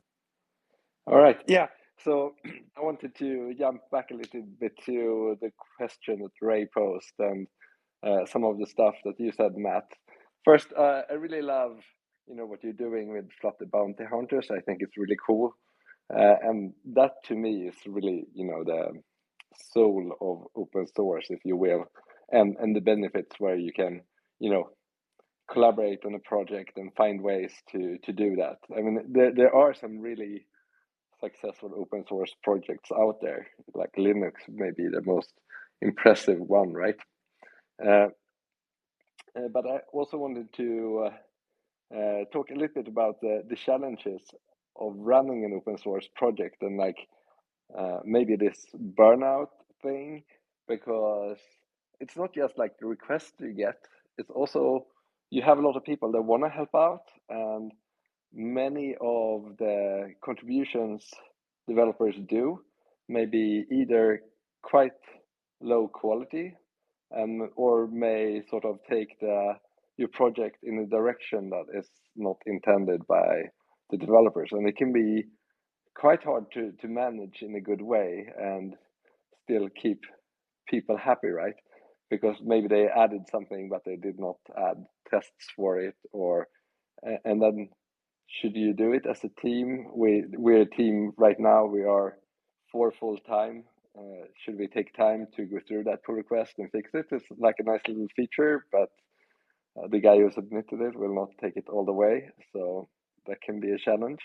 S3: All right. Yeah. So I wanted to jump back a little bit to the question that Ray posed and uh, some of the stuff that you said, Matt. First, uh, I really love you know what you're doing with Flutter Bounty Hunters. I think it's really cool, uh, and that to me is really you know the soul of open source, if you will, and and the benefits where you can you know collaborate on a project and find ways to to do that. I mean, there there are some really successful open source projects out there, like Linux may be the most impressive one, right? Uh, uh, but I also wanted to uh, uh, talk a little bit about the, the challenges of running an open source project and like uh, maybe this burnout thing, because it's not just like the request you get, it's also you have a lot of people that want to help out, and many of the contributions developers do may be either quite low quality and or may sort of take the your project in a direction that is not intended by the developers, and it can be quite hard to to manage in a good way and still keep people happy, right? Because maybe they added something but they did not add tests for it, or and then should you do it as a team? We we're a team right now. We are four full time. Uh, should we take time to go through that pull request and fix it? It's like a nice little feature, but uh, the guy who submitted it will not take it all the way, so that can be a challenge.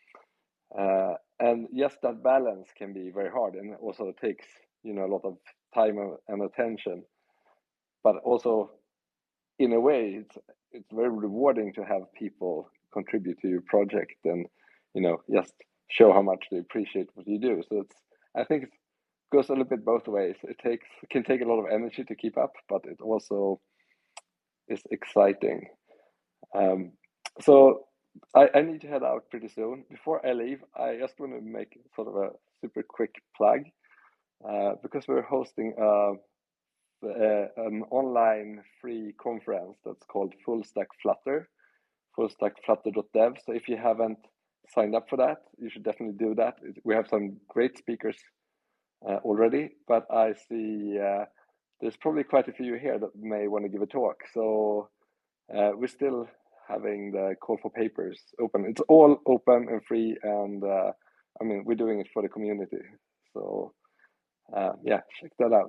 S3: Uh, and yes, that balance can be very hard, and also takes you know a lot of time and attention. But also, in a way, it's it's very rewarding to have people contribute to your project and you know just show how much they appreciate what you do. So it's I think it goes a little bit both ways. It takes it can take a lot of energy to keep up, but it also is exciting. Um, so I, I need to head out pretty soon. Before I leave, I just want to make sort of a super quick plug, uh, because we're hosting a uh, an online free conference that's called Full Stack Flutter, full stack flutter dot dev. So if you haven't signed up for that, you should definitely do that. We have some great speakers uh, already, but I see uh, there's probably quite a few here that may want to give a talk. So uh, we're still having the call for papers open. It's all open and free, and uh, I mean, we're doing it for the community. So uh, yeah, check that out.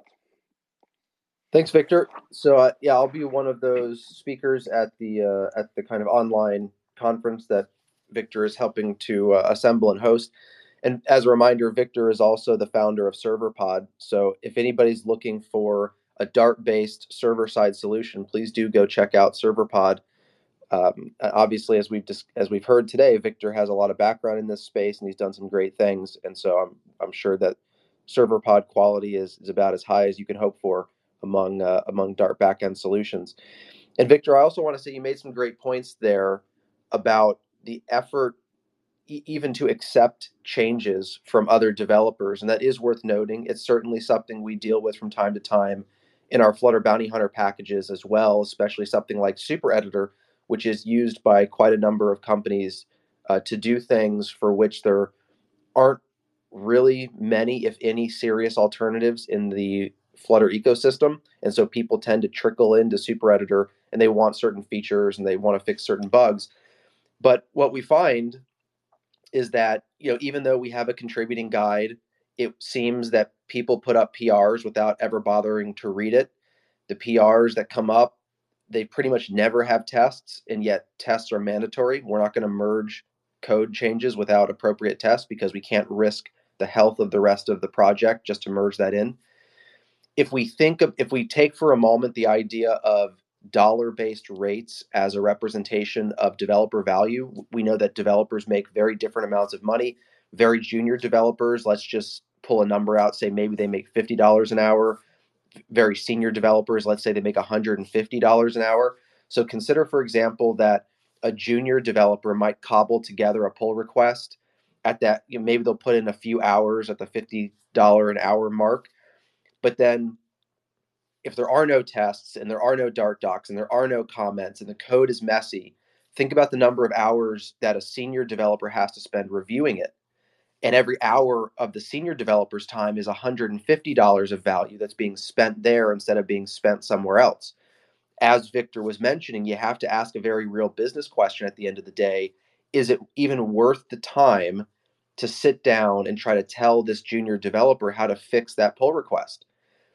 S1: Thanks, Victor. So uh, yeah, I'll be one of those speakers at the uh, at the kind of online conference that Victor is helping to uh, assemble and host. And as a reminder, Victor is also the founder of ServerPod. So if anybody's looking for a Dart-based server-side solution, please do go check out ServerPod. Um, obviously, as we've dis- as we've heard today, Victor has a lot of background in this space, and he's done some great things. And so I'm I'm sure that ServerPod quality is is about as high as you can hope for among uh, among Dart backend solutions. And Victor, I also want to say you made some great points there about the effort e- even to accept changes from other developers, and that is worth noting. It's certainly something we deal with from time to time in our Flutter Bounty Hunter packages as well, especially something like Super Editor, which is used by quite a number of companies uh, to do things for which there aren't really many, if any, serious alternatives in the Flutter ecosystem. And so people tend to trickle into Super Editor and they want certain features and they want to fix certain bugs. But what we find is that, you know, even though we have a contributing guide, it seems that people put up P Rs without ever bothering to read it. The P Rs that come up, they pretty much never have tests, and yet tests are mandatory. We're not going to merge code changes without appropriate tests because we can't risk the health of the rest of the project just to merge that in. If we think of, if we take for a moment the idea of dollar-based rates as a representation of developer value, we know that developers make very different amounts of money. Very junior developers, let's just pull a number out, say maybe they make fifty dollars an hour. Very senior developers, let's say they make one hundred fifty dollars an hour. So consider, for example, that a junior developer might cobble together a pull request at that, you know, maybe they'll put in a few hours at the fifty dollars an hour mark. But then if there are no tests and there are no Dart docs and there are no comments and the code is messy, think about the number of hours that a senior developer has to spend reviewing it. And every hour of the senior developer's time is one hundred fifty dollars of value that's being spent there instead of being spent somewhere else. As Victor was mentioning, you have to ask a very real business question at the end of the day. Is it even worth the time to sit down and try to tell this junior developer how to fix that pull request?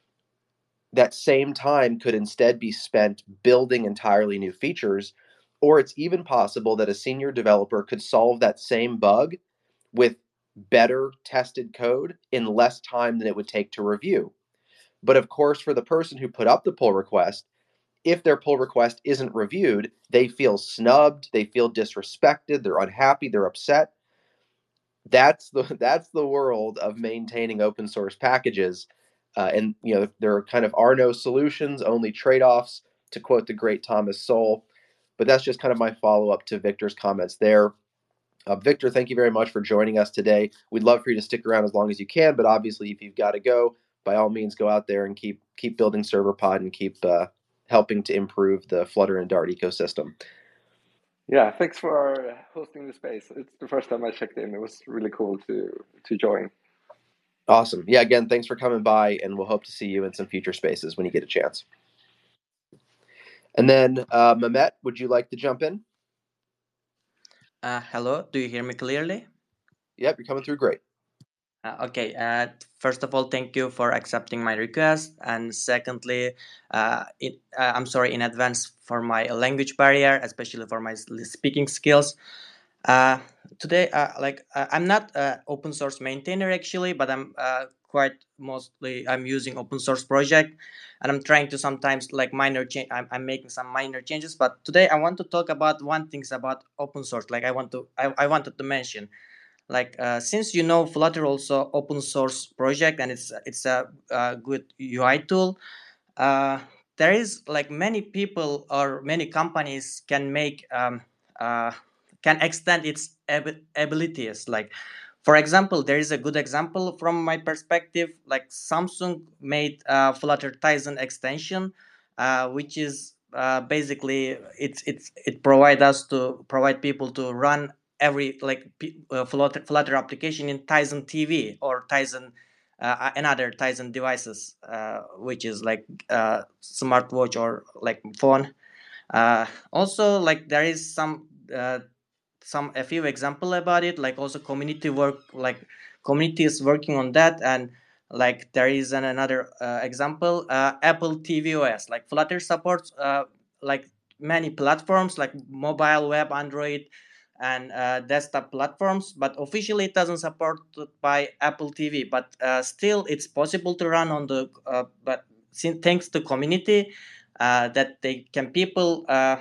S1: That same time could instead be spent building entirely new features, or it's even possible that a senior developer could solve that same bug with better tested code in less time than it would take to review. But of course, for the person who put up the pull request, if their pull request isn't reviewed, they feel snubbed, they feel disrespected, they're unhappy, they're upset. That's the that's the world of maintaining open source packages. Uh, and you know, there kind of are no solutions, only trade-offs, to quote the great Thomas Sowell. But that's just kind of my follow-up to Victor's comments there. Uh, Victor, thank you very much for joining us today. We'd love for you to stick around as long as you can, but obviously, if you've got to go, by all means, go out there and keep keep building ServerPod and keep uh, helping to improve the Flutter and Dart ecosystem.
S3: Yeah, thanks for hosting the space. It's the first time I checked in. It was really cool to to join.
S1: Awesome. Yeah, again, thanks for coming by, and we'll hope to see you in some future spaces when you get a chance. And then, uh, Mehmet, would you like to jump in?
S6: Uh, hello, do you hear me clearly?
S1: Yep, you're coming through great.
S6: Uh, okay, uh, first of all, thank you for accepting my request. And secondly, uh, it, uh, I'm sorry in advance for my language barrier, especially for my speaking skills. Uh, today, uh, like uh, I'm not an open source maintainer actually, but I'm uh, quite mostly I'm using open source project, and I'm trying to sometimes like minor change. I'm, I'm making some minor changes. But today I want to talk about one things about open source. Like I want to I, I wanted to mention. Like uh, since you know Flutter also open source project and it's it's a, a good U I tool, uh, there is like many people or many companies can make um, uh, can extend its ab- abilities. Like for example, there is a good example from my perspective. Like Samsung made uh, Flutter Tizen extension, uh, which is uh, basically it's it's it provide us to provide people to run every like uh, Flutter, Flutter application in Tizen T V or Tizen uh, another Tizen devices, uh, which is like uh, smartwatch or like phone. Uh, also, like there is some uh, some a few example about it. Like also community work, like community is working on that, and like there is an, another uh, example, uh, Apple tvOS. Like Flutter supports uh, like many platforms like mobile, web, Android, and uh, desktop platforms, but officially it doesn't support by Apple T V. But uh, still, it's possible to run on the. Uh, but since, thanks to community, uh, that they can people uh,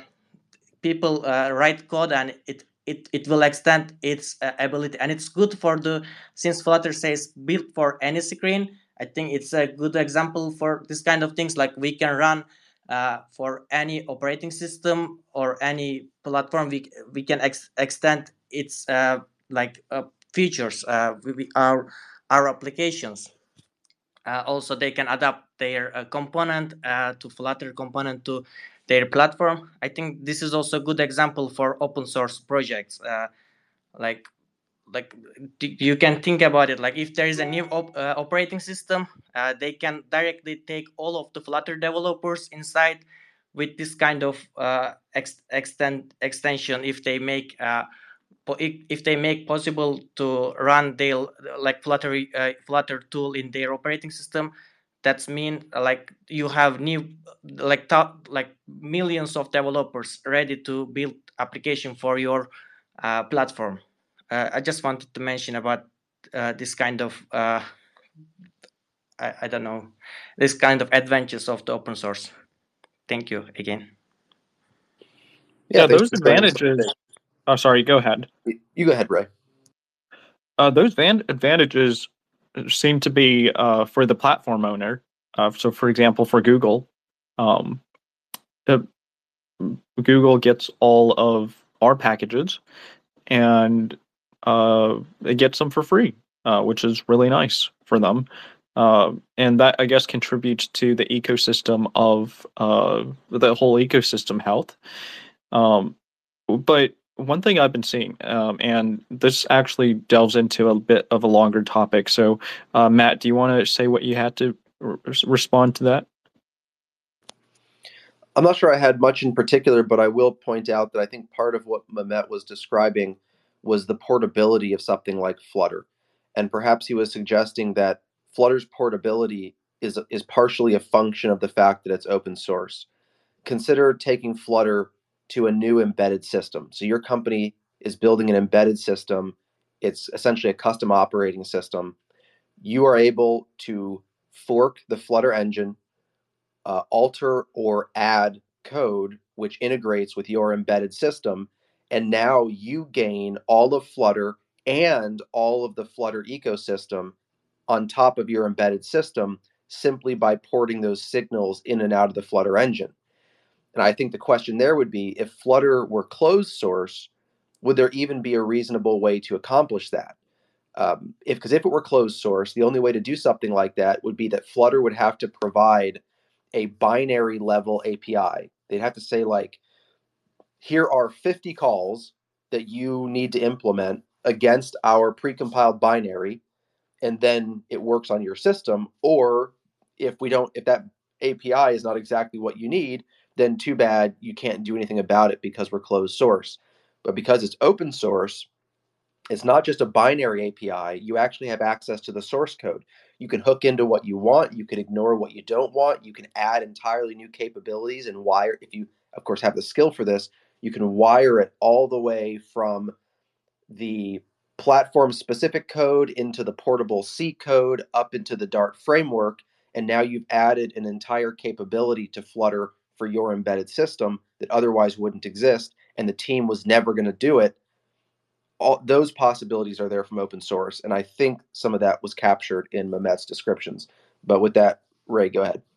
S6: people uh, write code and it. It, it will extend its uh, ability, and it's good for the since Flutter says built for any screen. I think it's a good example for this kind of things. Like we can run uh, for any operating system or any platform. We we can ex- extend its uh, like uh, features. Uh, we, we, our our applications. Uh, also, they can adapt their uh, component uh, to Flutter component to their platform. I think this is also a good example for open source projects. Uh, like like you can think about it, like if there is a new op- uh, operating system, uh, they can directly take all of the Flutter developers inside with this kind of uh, ex- extend extension if they make uh, if they make possible to run their like Flutter uh, Flutter tool in their operating system, that's mean like you have new like like millions of developers ready to build application for your uh, platform. Uh, I just wanted to mention about uh, this kind of uh, I, I don't know this kind of advantages of the open source. Thank you again.
S2: Yeah, yeah those advantages. Oh, sorry. Go ahead.
S1: You go ahead, Ray.
S2: Uh, those van- advantages seem to be uh, for the platform owner. Uh, so, for example, for Google, um, the, Google gets all of our packages, and uh, it gets them for free, uh, which is really nice for them. Uh, and that, I guess, contributes to the ecosystem of uh, the whole ecosystem health. Um, but one thing I've been seeing, um, and this actually delves into a bit of a longer topic. So, uh, Matt, do you want to say what you had to r- respond to that?
S1: I'm not sure I had much in particular, but I will point out that I think part of what Mehmet was describing was the portability of something like Flutter. And perhaps he was suggesting that Flutter's portability is, is partially a function of the fact that it's open source. Consider taking Flutter to a new embedded system. So your company is building an embedded system. It's essentially a custom operating system. You are able to fork the Flutter engine, uh, alter or add code which integrates with your embedded system, and now you gain all of Flutter and all of the Flutter ecosystem on top of your embedded system simply by porting those signals in and out of the Flutter engine. And I think the question there would be, if Flutter were closed source, would there even be a reasonable way to accomplish that? Um, if because if it were closed source, the only way to do something like that would be that Flutter would have to provide a binary level A P I. They'd have to say, like, here are fifty calls that you need to implement against our precompiled binary, and then it works on your system. Or if we don't, if that A P I is not exactly what you need, then too bad, you can't do anything about it because we're closed source. But because it's open source, it's not just a binary A P I. You actually have access to the source code. You can hook into what you want. You can ignore what you don't want. You can add entirely new capabilities and wire, if you, of course, have the skill for this, you can wire it all the way from the platform-specific code into the portable C code up into the Dart framework. And now you've added an entire capability to Flutter for your embedded system that otherwise wouldn't exist, and the team was never going to do it. All those possibilities are there from open source, and I think some of that was captured in Mehmet's descriptions. But with that, Ray, go ahead.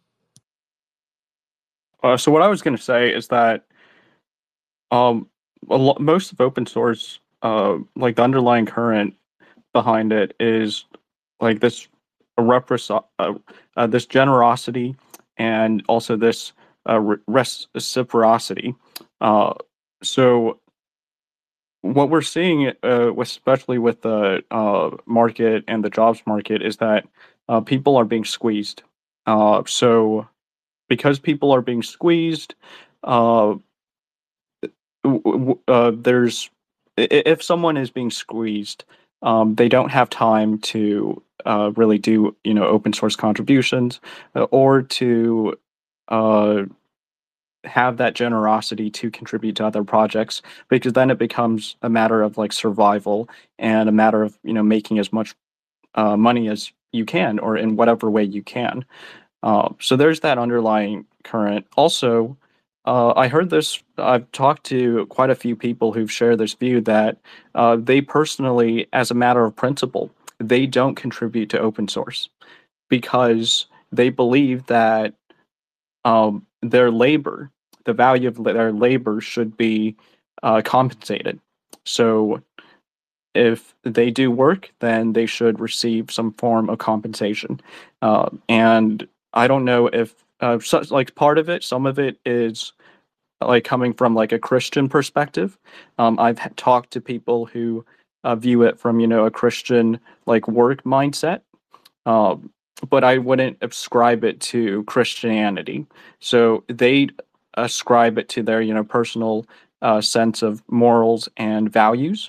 S2: Uh, so what I was going to say is that um, a lo- most of open source, uh, like the underlying current behind it, is like this repres- uh, uh, this generosity and also this uh, re- reciprocity. Uh, so what we're seeing, uh, especially with the uh, market and the jobs market, is that uh, people are being squeezed. Uh, so, because people are being squeezed, uh, w- w- uh, there's i- if someone is being squeezed, um, they don't have time to uh, really do you know open source contributions uh, or to uh, have that generosity to contribute to other projects, because then it becomes a matter of like survival and a matter of you know making as much uh, money as you can or in whatever way you can. Uh, so there's that underlying current. Also, uh, I heard this. I've talked to quite a few people who've shared this view that uh, they personally, as a matter of principle, they don't contribute to open source because they believe that um, their labor, the value of their labor should be uh, compensated. So if they do work, then they should receive some form of compensation. Uh, and I don't know if, uh, so, like, part of it, some of it is like coming from like a Christian perspective. Um, I've ha- talked to people who uh, view it from, you know, a Christian like work mindset. Um, but I wouldn't ascribe it to Christianity. So they ascribe it to their, you know, personal uh, sense of morals and values.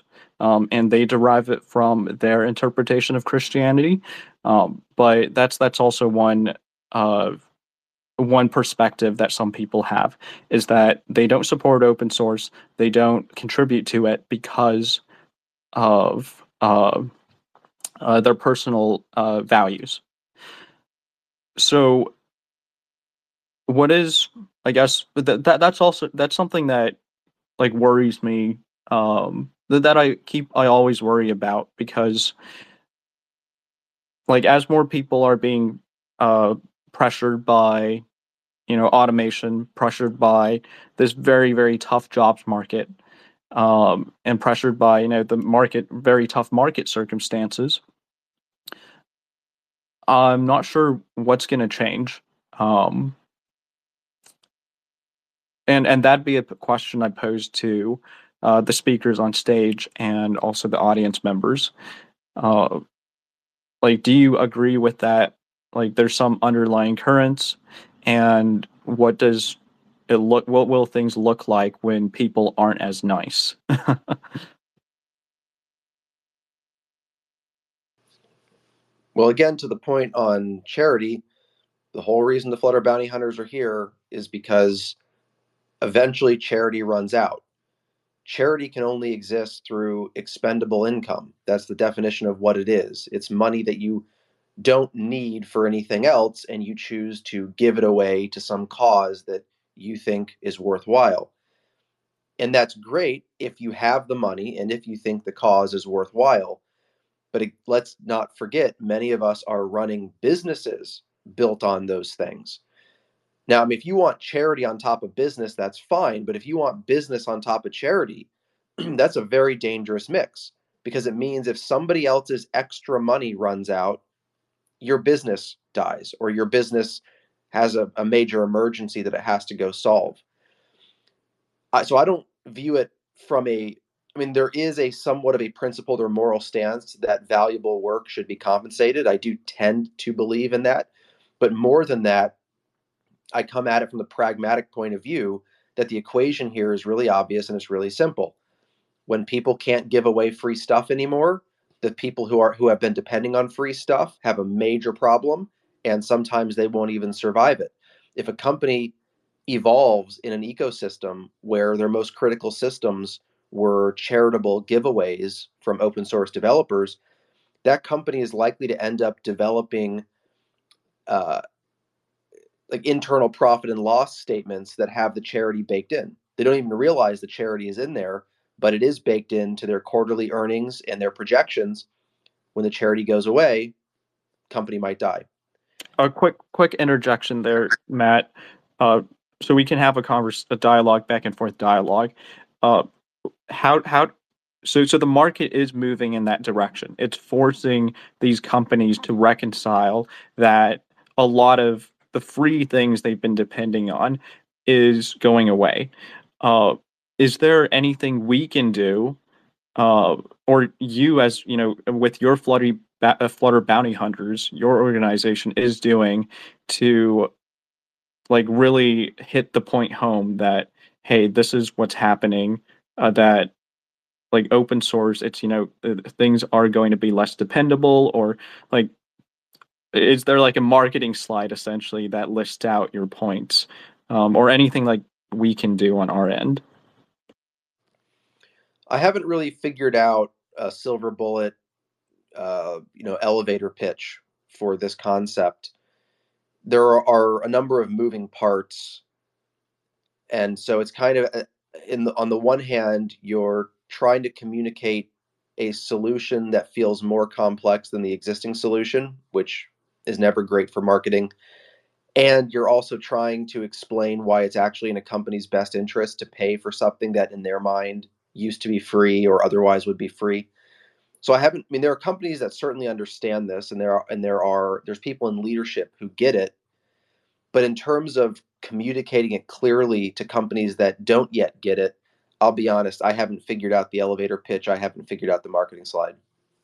S2: um, and they derive it from their interpretation of Christianity. Um, but that's that's also one uh, one perspective that some people have, is that they don't support open source, they don't contribute to it because of uh, uh, their personal uh, values. So, what is, I guess, that, that that's also that's something that like worries me. Um, that, that I keep I always worry about, because like as more people are being uh, pressured by, you know, automation, pressured by this very, very tough jobs market, um, and pressured by, you know, the market, very tough market circumstances, I'm not sure what's going to change. Um, and and that'd be a p- question I pose to uh, the speakers on stage and also the audience members. Uh, like, do you agree with that? Like, there's some underlying currents, and what does it look? What will things look like when people aren't as nice?
S1: Well, again, to the point on charity, the whole reason the Flutter Bounty Hunters are here is because eventually charity runs out. Charity can only exist through expendable income. That's the definition of what it is. It's money that you don't need for anything else, and you choose to give it away to some cause that you think is worthwhile. And that's great if you have the money and if you think the cause is worthwhile. But it, let's not forget, many of us are running businesses built on those things. Now, I mean, if you want charity on top of business, that's fine. But if you want business on top of charity, that's a very dangerous mix, because it means if somebody else's extra money runs out, your business dies, or your business has a, a major emergency that it has to go solve. I, so I don't view it from a, I mean, there is a somewhat of a principled or moral stance that valuable work should be compensated. I do tend to believe in that. But more than that, I come at it from the pragmatic point of view that the equation here is really obvious and it's really simple. When people can't give away free stuff anymore, the people who are who have been depending on free stuff have a major problem, and sometimes they won't even survive it. If a company evolves in an ecosystem where their most critical systems were charitable giveaways from open source developers, that company is likely to end up developing uh, like internal profit and loss statements that have the charity baked in. They don't even realize the charity is in there, but it is baked into their quarterly earnings and their projections. When the charity goes away, company might die.
S2: A quick quick interjection there, Matt. Uh, so we can have a converse, a dialogue, back and forth dialogue. Uh, how how so so the market is moving in that direction. It's forcing these companies to reconcile that a lot of the free things they've been depending on is going away. Uh, is there anything we can do, uh, or you, as you know, with your Flutter uh, Flutter Bounty Hunters, your organization is doing to like really hit the point home that, hey, this is what's happening, uh, that like open source, it's, you know, uh, things are going to be less dependable, or like, is there like a marketing slide essentially that lists out your points, um, or anything like we can do on our end?
S1: I haven't really figured out a silver bullet, uh, you know, elevator pitch for this concept. There are, are a number of moving parts, and so it's kind of uh, in the, on the one hand, you're trying to communicate a solution that feels more complex than the existing solution, which is never great for marketing. And you're also trying to explain why it's actually in a company's best interest to pay for something that in their mind used to be free or otherwise would be free. So I haven't, I mean, there are companies that certainly understand this, and there are, and there are, there's people in leadership who get it. But in terms of communicating it clearly to companies that don't yet get it, I'll be honest, I haven't figured out the elevator pitch. I haven't figured out the marketing slide.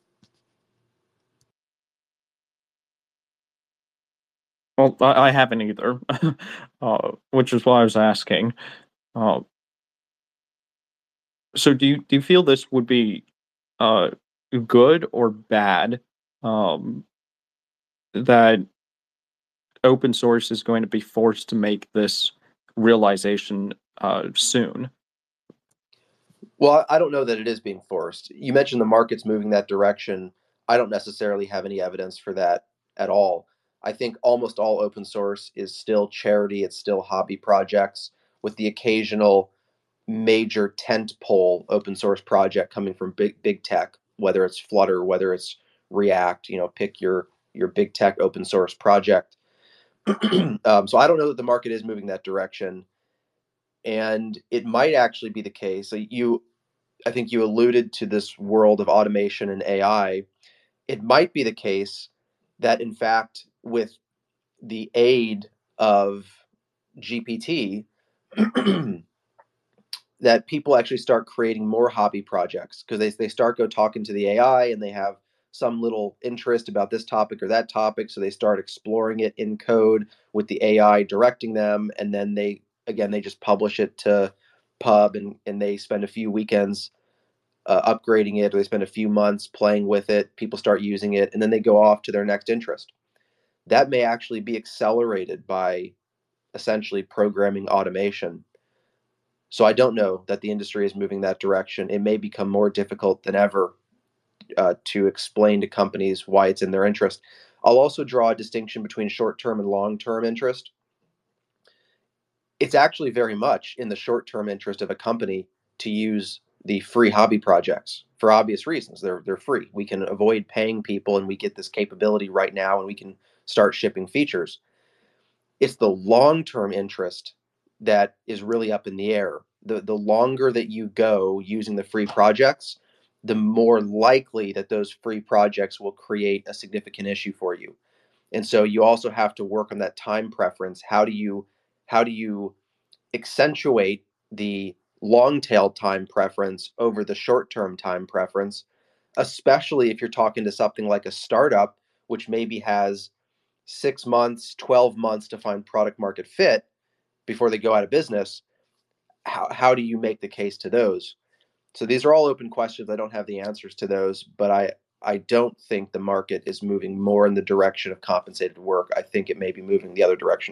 S2: Well, I, I haven't either, uh, which is why I was asking. Uh, so do you do you feel this would be uh, good or bad um, that open source is going to be forced to make this realization uh, soon?
S1: Well, I don't know that it is being forced. You mentioned the market's moving that direction. I don't necessarily have any evidence for that at all. I think almost all open source is still charity, it's still hobby projects, with the occasional major tentpole open source project coming from big big tech, whether it's Flutter, whether it's React. You know, pick your your big tech open source project. um, so I don't know that the market is moving that direction, and it might actually be the case. So you, I think you alluded to this world of automation and A I. It might be the case that, in fact, with the aid of G P T, that people actually start creating more hobby projects because they, they start go talking to the A I and they have some little interest about this topic or that topic. So they start exploring it in code with the A I directing them. And then they, again, they just publish it to Pub and, and they spend a few weekends uh, upgrading it, or they spend a few months playing with it. People start using it and then they go off to their next interest. That may actually be accelerated by essentially programming automation. So I don't know that the industry is moving that direction. It may become more difficult than ever uh, to explain to companies why it's in their interest. I'll also draw a distinction between short-term and long-term interest. It's actually very much in the short-term interest of a company to use the free hobby projects for obvious reasons. They're they're free. We can avoid paying people, and we get this capability right now, and we can start shipping features. It's the long-term interest that is really up in the air. The the longer that you go using the free projects, the more likely that those free projects will create a significant issue for you. And so you also have to work on that time preference. How do you how do you accentuate the long tail time preference over the short term time preference, especially if you're talking to something like a startup, which maybe has six months, twelve months to find product market fit before they go out of business. How, how do you make the case to those? So these are all open questions. I don't have the answers to those, but I, I don't think the market is moving more in the direction of compensated work. I think it may be moving the other direction.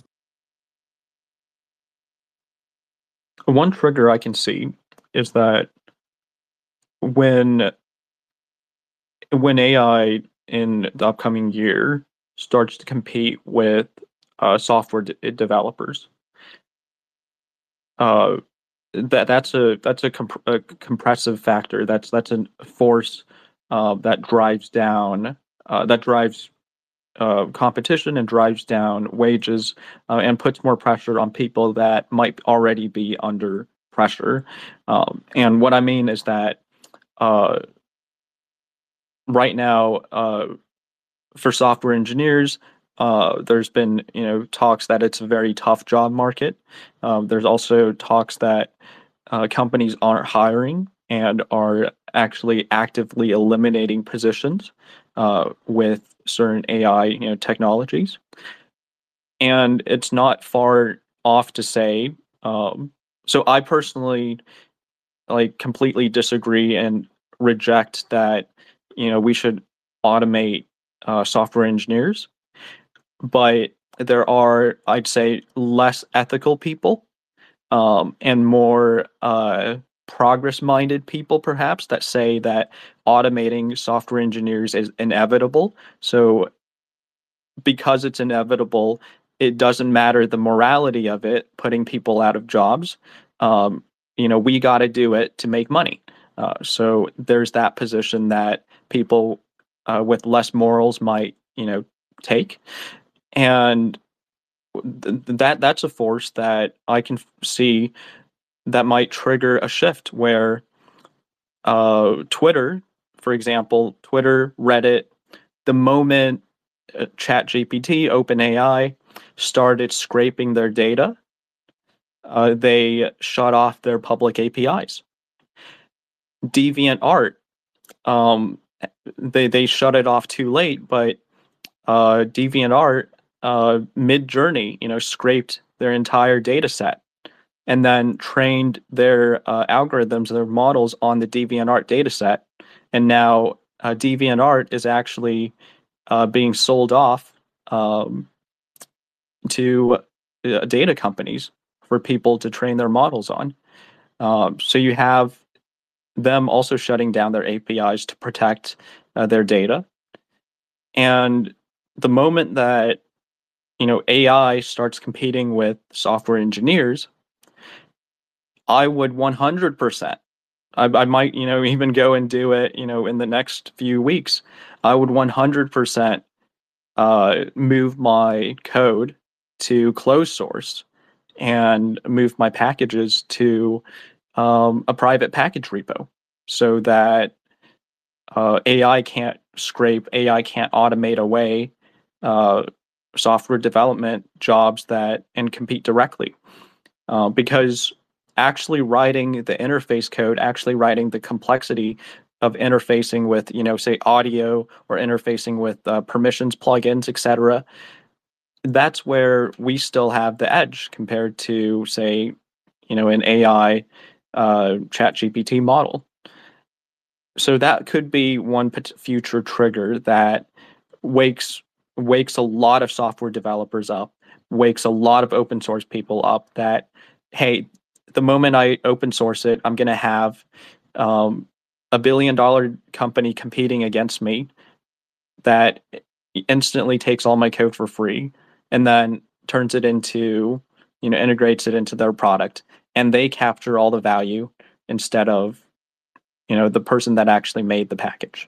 S2: One trigger I can see is that when when A I in the upcoming year starts to compete with uh, software de- developers, uh, that that's a that's a, comp- a compressive factor. That's that's a force uh, that drives down uh, that drives uh, competition and drives down wages uh, and puts more pressure on people that might already be under pressure. Um, and what I mean is that uh, right now, uh, for software engineers, uh, there's been you know talks that it's a very tough job market. Um, there's also talks that uh, companies aren't hiring and are actually actively eliminating positions uh, with certain A I you know technologies. And it's not far off to say. Um, so I personally like completely disagree and reject that. You know, we should automate uh, software engineers, but there are, I'd say, less ethical people um, and more uh, progress-minded people, perhaps, that say that automating software engineers is inevitable. So because it's inevitable, it doesn't matter the morality of it, putting people out of jobs. Um, you know, we got to do it to make money. Uh, so there's that position that people uh, with less morals might, you know, take, and th- that that's a force that I can see that might trigger a shift where uh, Twitter, for example, Twitter, Reddit, the moment uh, ChatGPT, OpenAI started scraping their data, uh, they shut off their public A P Is. DeviantArt, um, they they shut it off too late, but uh, DeviantArt, uh, Mid-Journey, you know, scraped their entire data set and then trained their uh, algorithms, their models on the DeviantArt data set and now uh, DeviantArt is actually uh, being sold off um, to uh, data companies for people to train their models on. Um, so you have them also shutting down their A P Is to protect uh, their data. And the moment that you know A I starts competing with software engineers, I would one hundred percent. I, I might you know even go and do it you know in the next few weeks. I would one hundred percent uh, move my code to closed source and move my packages to um, a private package repo so that uh, A I can't scrape, A I can't automate away uh, software development jobs that and compete directly. Uh, because actually writing the interface code, actually writing the complexity of interfacing with, you know, say audio or interfacing with uh, permissions, plugins, et cetera, that's where we still have the edge compared to, say, you know, an A I uh, Chat G P T model. So that could be one future trigger that wakes wakes a lot of software developers up, wakes a lot of open source people up that, hey, the moment I open source it, I'm going to have um, a billion dollar company competing against me that instantly takes all my code for free and then turns it into, you know, integrates it into their product, and they capture all the value instead of, you know, the person that actually made the package.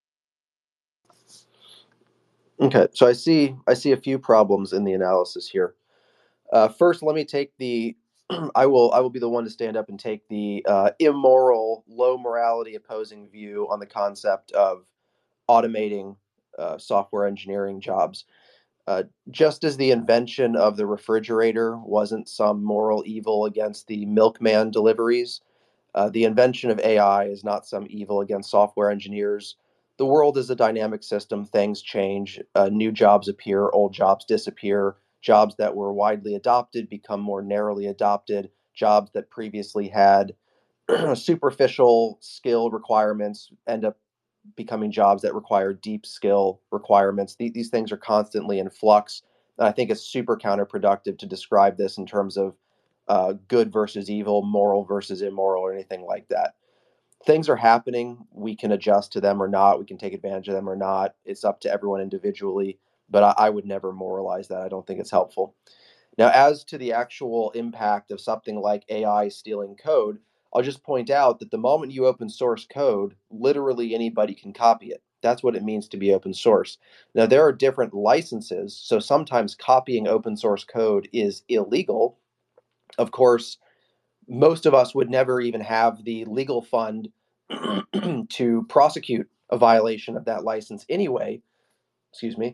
S1: Okay, so I see I see a few problems in the analysis here. Uh, first, let me take the I will I will be the one to stand up and take the uh, immoral, low morality opposing view on the concept of automating uh, software engineering jobs. Uh, just as the invention of the refrigerator wasn't some moral evil against the milkman deliveries, uh, the invention of A I is not some evil against software engineers. The world is a dynamic system. Things change. Uh, new jobs appear. Old jobs disappear. Jobs that were widely adopted become more narrowly adopted. Jobs that previously had superficial skill requirements end up becoming jobs that require deep skill requirements. Th- these things are constantly in flux. And I think it's super counterproductive to describe this in terms of uh, good versus evil, moral versus immoral, or anything like that. Things are happening. We can adjust to them or not. We can take advantage of them or not. It's up to everyone individually. But I, I would never moralize that. I don't think it's helpful. Now, as to the actual impact of something like A I stealing code, I'll just point out that the moment you open source code, literally anybody can copy it. That's what it means to be open source. Now, there are different licenses, so sometimes copying open source code is illegal. Of course, most of us would never even have the legal fund to prosecute a violation of that license anyway. Excuse me.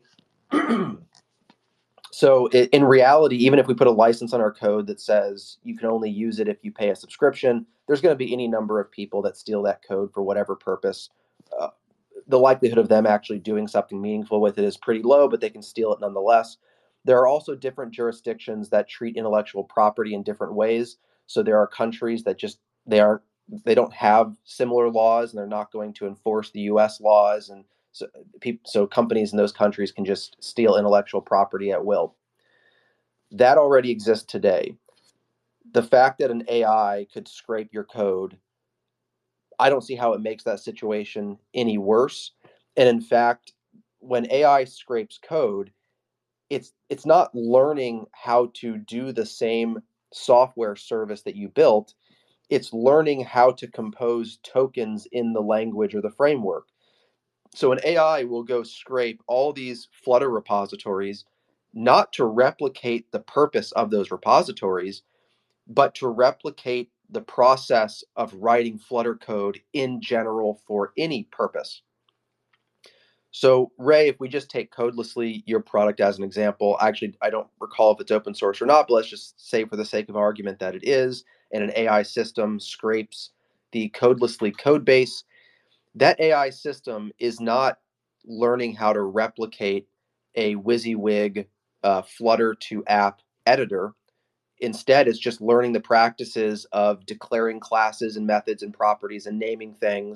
S1: So in reality, even if we put a license on our code that says you can only use it if you pay a subscription, there's going to be any number of people that steal that code for whatever purpose. Uh, the likelihood of them actually doing something meaningful with it is pretty low, but they can steal it nonetheless. There are also different jurisdictions that treat intellectual property in different ways. So there are countries that just they aren't they don't have similar laws, and they're not going to enforce the U S laws, and so, people, so companies in those countries can just steal intellectual property at will. That already exists today. The fact that an A I could scrape your code, I don't see how it makes that situation any worse. And in fact, when A I scrapes code, it's it's not learning how to do the same software service that you built. It's learning how to compose tokens in the language or the framework. So an A I will go scrape all these Flutter repositories, not to replicate the purpose of those repositories, but to replicate the process of writing Flutter code in general for any purpose. So Ray, if we just take Codelessly, your product as an example, actually, I don't recall if it's open source or not, but let's just say for the sake of argument that it is, and an A I system scrapes the Codelessly code base. That A I system is not learning how to replicate a WYSIWYG uh, Flutter to app editor. Instead, it's just learning the practices of declaring classes and methods and properties and naming things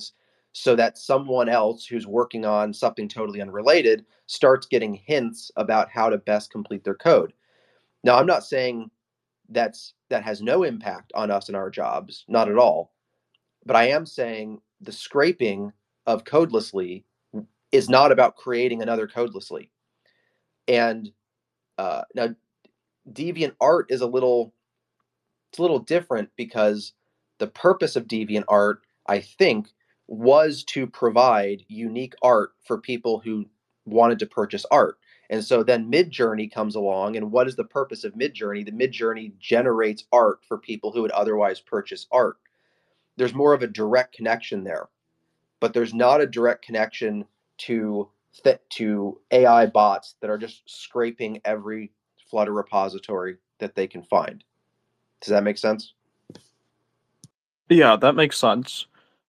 S1: so that someone else who's working on something totally unrelated starts getting hints about how to best complete their code. Now, I'm not saying that's that has no impact on us and our jobs, not at all. But I am saying the scraping of Codelessly is not about creating another Codelessly. And uh, now DeviantArt is a little it's a little different, because the purpose of DeviantArt, I think, was to provide unique art for people who wanted to purchase art. And so then Midjourney comes along, and what is the purpose of Midjourney? The Midjourney generates art for people who would otherwise purchase art. There's more of a direct connection there, but there's not a direct connection to th- to A I bots that are just scraping every Flutter repository that they can find. Does that make sense?
S2: Yeah, that makes sense.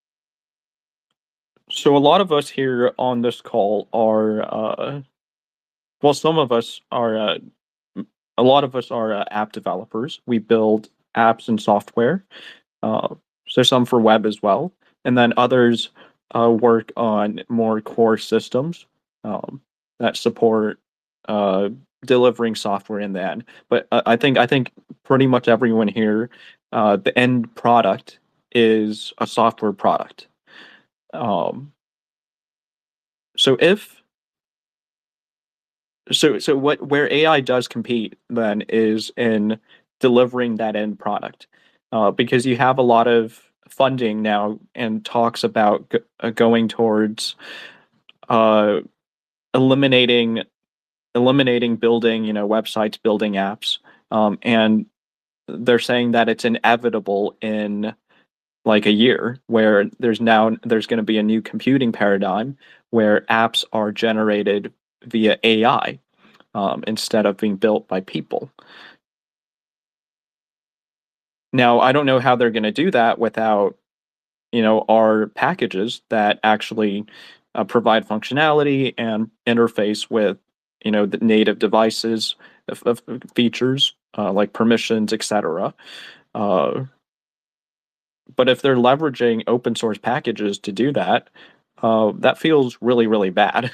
S2: So a lot of us here on this call are, uh, well, some of us are, uh, a lot of us are uh, app developers. We build apps and software. Uh, so some for web as well, and then others uh, work on more core systems um, that support uh, delivering software in the end. But uh, I think I think pretty much everyone here, uh, the end product is a software product. Um, so if so so what where A I does compete then is in delivering that end product, uh, because you have a lot of funding now and talks about g- uh, going towards uh, eliminating eliminating building you know websites, building apps, um, and they're saying that it's inevitable in like a year where there's now there's going to be a new computing paradigm where apps are generated via A I, um, instead of being built by people. Now, I don't know how they're going to do that without, you know, our packages that actually uh, provide functionality and interface with, you know, the native devices, of, of features uh, like permissions, et cetera. Uh, but if they're leveraging open source packages to do that, uh, that feels really, really bad.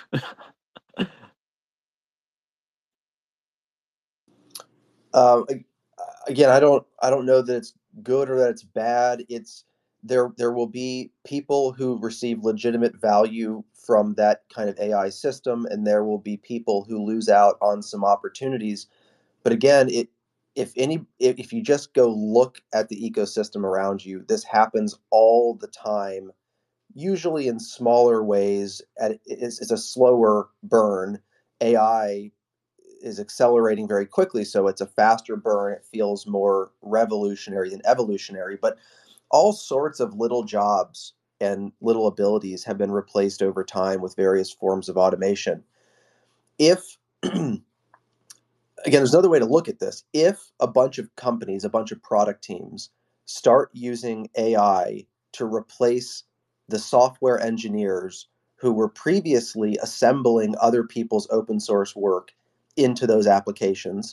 S1: Um, again, I don't I don't know that it's good or that it's bad. It's there there will be people who receive legitimate value from that kind of A I system, and there will be people who lose out on some opportunities. But again, it if any if, if you just go look at the ecosystem around you, this happens all the time, usually in smaller ways. At it's, it's a slower burn. A I is accelerating very quickly, so it's a faster burn. It feels more revolutionary than evolutionary, but all sorts of little jobs and little abilities have been replaced over time with various forms of automation. If again, there's another way to look at this. If a bunch of companies, a bunch of product teams start using A I to replace the software engineers who were previously assembling other people's open source work into those applications,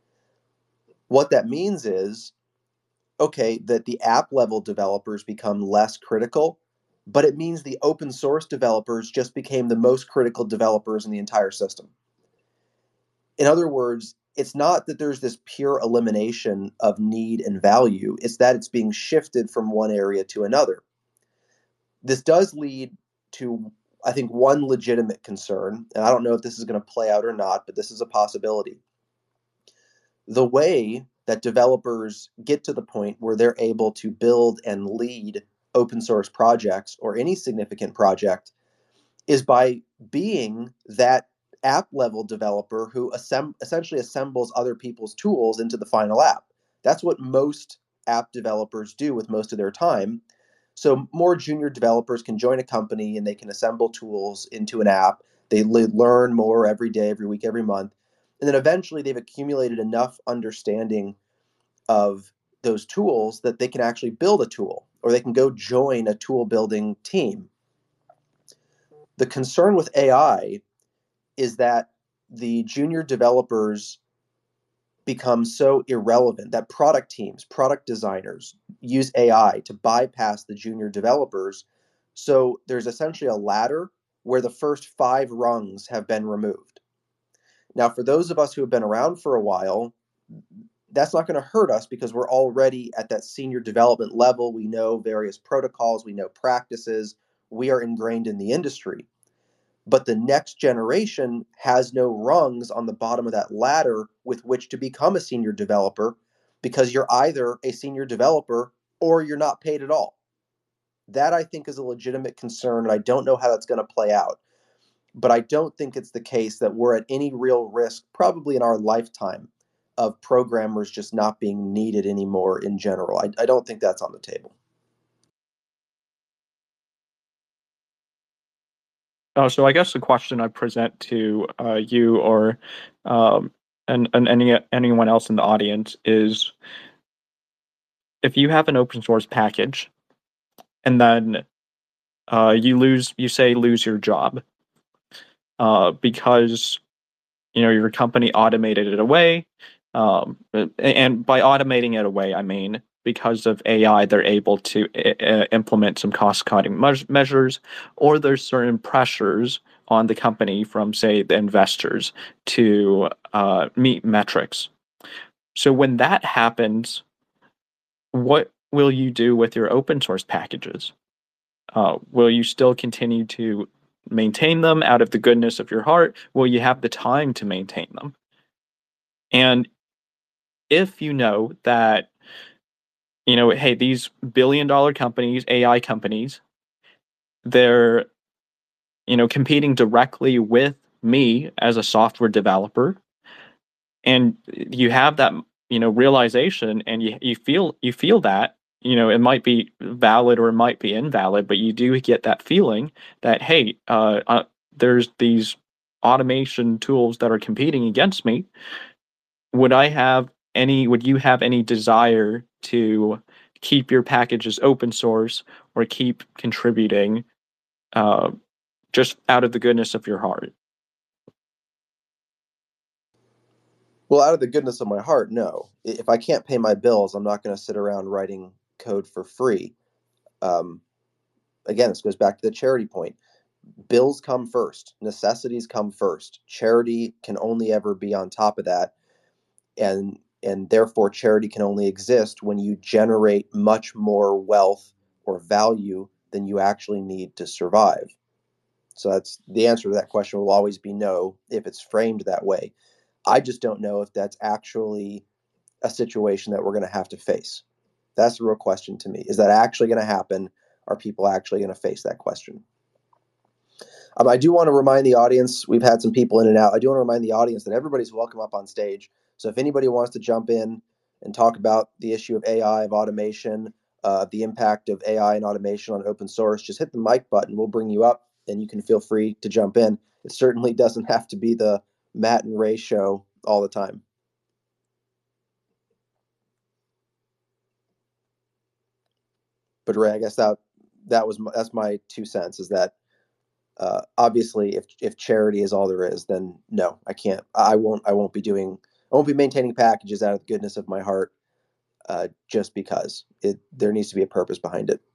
S1: what that means is, okay, that the app level developers become less critical, but it means the open source developers just became the most critical developers in the entire system. In other words, it's not that there's this pure elimination of need and value, it's that it's being shifted from one area to another. This does lead to, I think, one legitimate concern, and I don't know if this is going to play out or not, but this is a possibility. The way that developers get to the point where they're able to build and lead open source projects or any significant project is by being that app level developer who assemb- essentially assembles other people's tools into the final app. That's what most app developers do with most of their time. So more junior developers can join a company and they can assemble tools into an app. They le- learn more every day, every week, every month. And then eventually they've accumulated enough understanding of those tools that they can actually build a tool, or they can go join a tool building team. The concern with A I is that the junior developers become so irrelevant that product teams, product designers use A I to bypass the junior developers So there's essentially a ladder where the first five rungs have been removed. Now, for those of us who have been around for a while, that's not going to hurt us because we're already at that senior development level. We know various protocols, we know practices, we are ingrained in the industry. But the next generation has no rungs on the bottom of that ladder with which to become a senior developer, because you're either a senior developer or you're not paid at all. That, I think, is a legitimate concern, and I don't know how that's going to play out. But I don't think it's the case that we're at any real risk, probably in our lifetime, of programmers just not being needed anymore in general. I, I don't think that's on the table.
S2: Oh, so I guess the question I present to uh, you or um, and, and any anyone else in the audience is, if you have an open source package and then uh, you lose, you say lose your job uh, because you know your company automated it away, um, and by automating it away, I mean because of A I, they're able to uh, implement some cost-cutting me- measures, or there's certain pressures on the company from, say, the investors to uh, meet metrics. So when that happens, what will you do with your open source packages? Uh, will you still continue to maintain them out of the goodness of your heart? Will you have the time to maintain them? And if you know that, you know, hey, these billion dollar companies, A I companies, they're, you know, competing directly with me as a software developer, and you have that, you know, realization, and you you feel you feel that, you know, it might be valid or it might be invalid, but you do get that feeling that, hey, uh, uh there's these automation tools that are competing against me. Would I have any? Would you have any desire to keep your packages open source or keep contributing, uh, just out of the goodness of your heart?
S1: Well, out of the goodness of my heart, no. If I can't pay my bills, I'm not going to sit around writing code for free. Um, again, this goes back to the charity point. Bills come first. Necessities come first. Charity can only ever be on top of that. And and therefore charity can only exist when you generate much more wealth or value than you actually need to survive. So that's the answer to that question will always be no if it's framed that way. I just don't know if that's actually a situation that we're going to have to face. That's the real question to me. Is that actually going to happen? Are people actually going to face that question? Um, I do want to remind the audience, we've had some people in and out. I do want to remind the audience that everybody's welcome up on stage. So if anybody wants to jump in and talk about the issue of A I, of automation, uh, the impact of A I and automation on open source, just hit the mic button. We'll bring you up and you can feel free to jump in. It certainly doesn't have to be the Matt and Ray show all the time. But Ray, I guess that that was my, that's my two cents, is that uh, obviously if if charity is all there is, then no, I can't. I won't. I won't be doing. I won't be maintaining packages out of the goodness of my heart, uh, just because it. There needs to be a purpose behind it.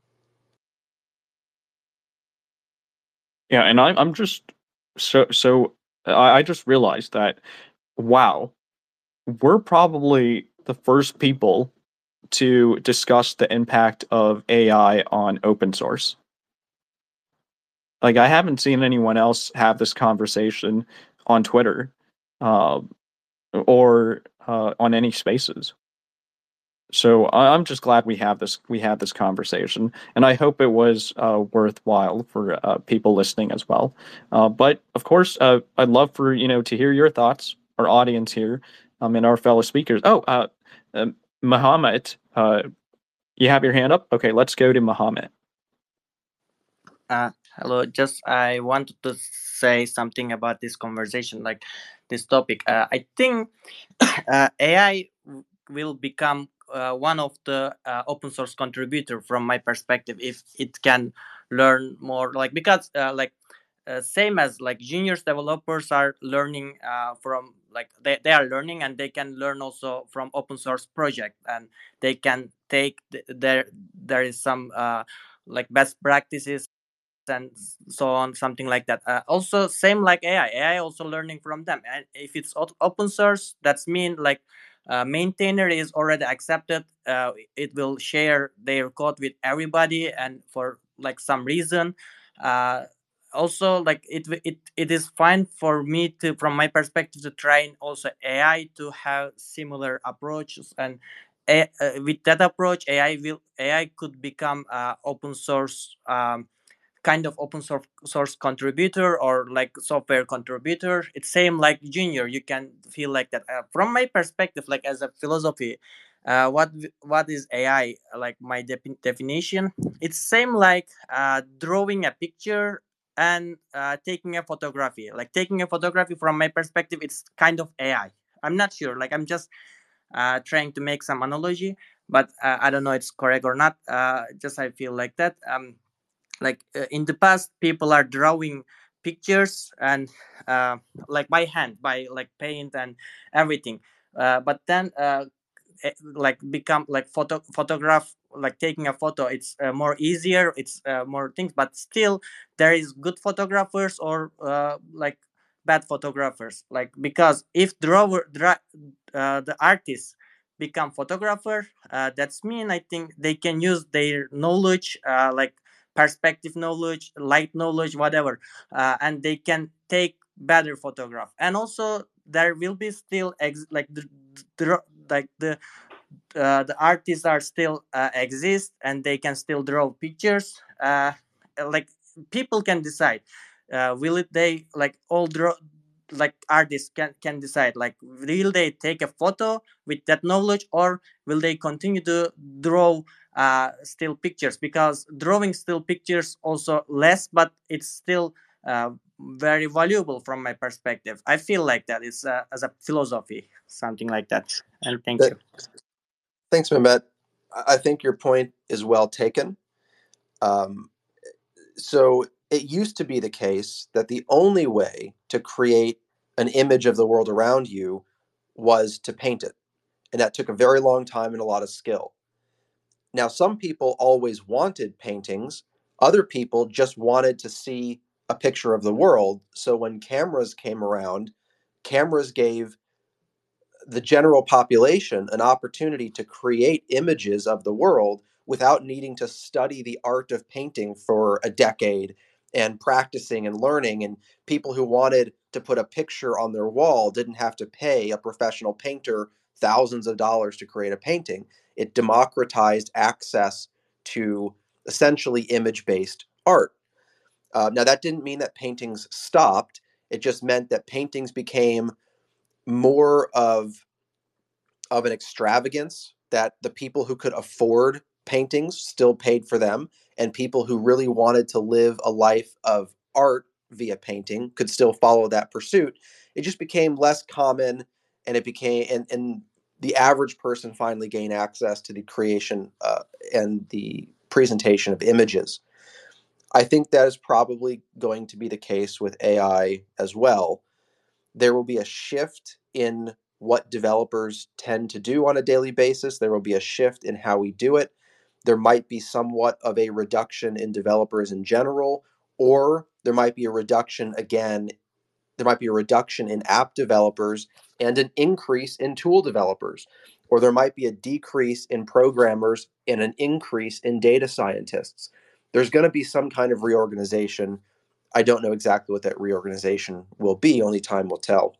S2: Yeah, and I'm I'm just so so I, I just realized that, wow, we're probably the first people to discuss the impact of A I on open source. Like, I haven't seen anyone else have this conversation on Twitter, uh, or uh, on any spaces. So I- I'm just glad we have this we had this conversation, and I hope it was uh, worthwhile for uh, people listening as well. Uh, but of course, uh, I'd love for you know to hear your thoughts, our audience here, um, and our fellow speakers. Oh, uh, uh, Muhammad, uh, you have your hand up. Okay, let's go to Muhammad.
S6: Uh, hello. Just I wanted to say something about this conversation, like this topic. Uh, I think uh, A I will become uh, one of the uh, open source contributor from my perspective if it can learn more. Like because uh, like uh, same as like juniors developers are learning uh, from like they, they are learning and they can learn also from open source project, and they can take th- there there is some uh, like best practices and so on, something like that. Uh, also, same like A I. A I also learning from them, and if it's o- open source, that's mean like uh, maintainer is already accepted. Uh, it will share their code with everybody, and for like some reason. Uh, also like it it it is fine for me to from my perspective to train also A I to have similar approaches, and a, uh, with that approach A I will A I could become uh, open source, um, kind of open source source contributor or like software contributor. It's same like junior, you can feel like that. Uh, from my perspective, like as a philosophy, uh, what what is A I, like my de- definition, it's same like uh, drawing a picture and uh, taking a photography. Like taking a photography from my perspective, it's kind of A I. I'm not sure, like I'm just uh, trying to make some analogy, but uh, I don't know it's correct or not. Uh, just I feel like that. Um, like uh, in the past, people are drawing pictures and uh, like by hand, by like paint and everything. Uh, but then uh, eh, like become like photo photograph, like taking a photo, it's uh, more easier, it's uh, more things, but still there is good photographers or uh, like bad photographers, like because if drawer dra- uh, the artist become photographer, uh, that's mean I think they can use their knowledge, uh, like perspective knowledge, light knowledge, whatever, uh, and they can take better photograph. And also there will be still ex- like the, the like the uh, the artists are still uh, exist and they can still draw pictures. Uh, like people can decide, uh, will it they like all draw, like artists can can decide like will they take a photo with that knowledge or will they continue to draw uh, still pictures, because drawing still pictures also less, but it's still uh, very valuable from my perspective. I feel like that is uh, as a philosophy, something like that. And thank
S1: That,
S6: you.
S1: thanks, Mehmet. I I think your point is well taken. Um, so it used to be the case that the only way to create an image of the world around you was to paint it. And that took a very long time and a lot of skill. Now, some people always wanted paintings, other people just wanted to see a picture of the world. So when cameras came around, cameras gave the general population an opportunity to create images of the world without needing to study the art of painting for a decade and practicing and learning. And people who wanted to put a picture on their wall didn't have to pay a professional painter thousands of dollars to create a painting. It democratized access to essentially image based art. Uh, now, that didn't mean that paintings stopped, it just meant that paintings became more of of an extravagance, that the people who could afford paintings still paid for them, and people who really wanted to live a life of art via painting could still follow that pursuit. It just became less common, and it became and, and the average person finally gained access to the creation uh, and the presentation of images. I think that is probably going to be the case with A I as well. There will be a shift in what developers tend to do on a daily basis. There will be a shift in how we do it. There might be somewhat of a reduction in developers in general, or there might be a reduction again. There might be a reduction in app developers and an increase in tool developers, or there might be a decrease in programmers and an increase in data scientists. There's going to be some kind of reorganization. I don't know exactly what that reorganization will be, only time will tell.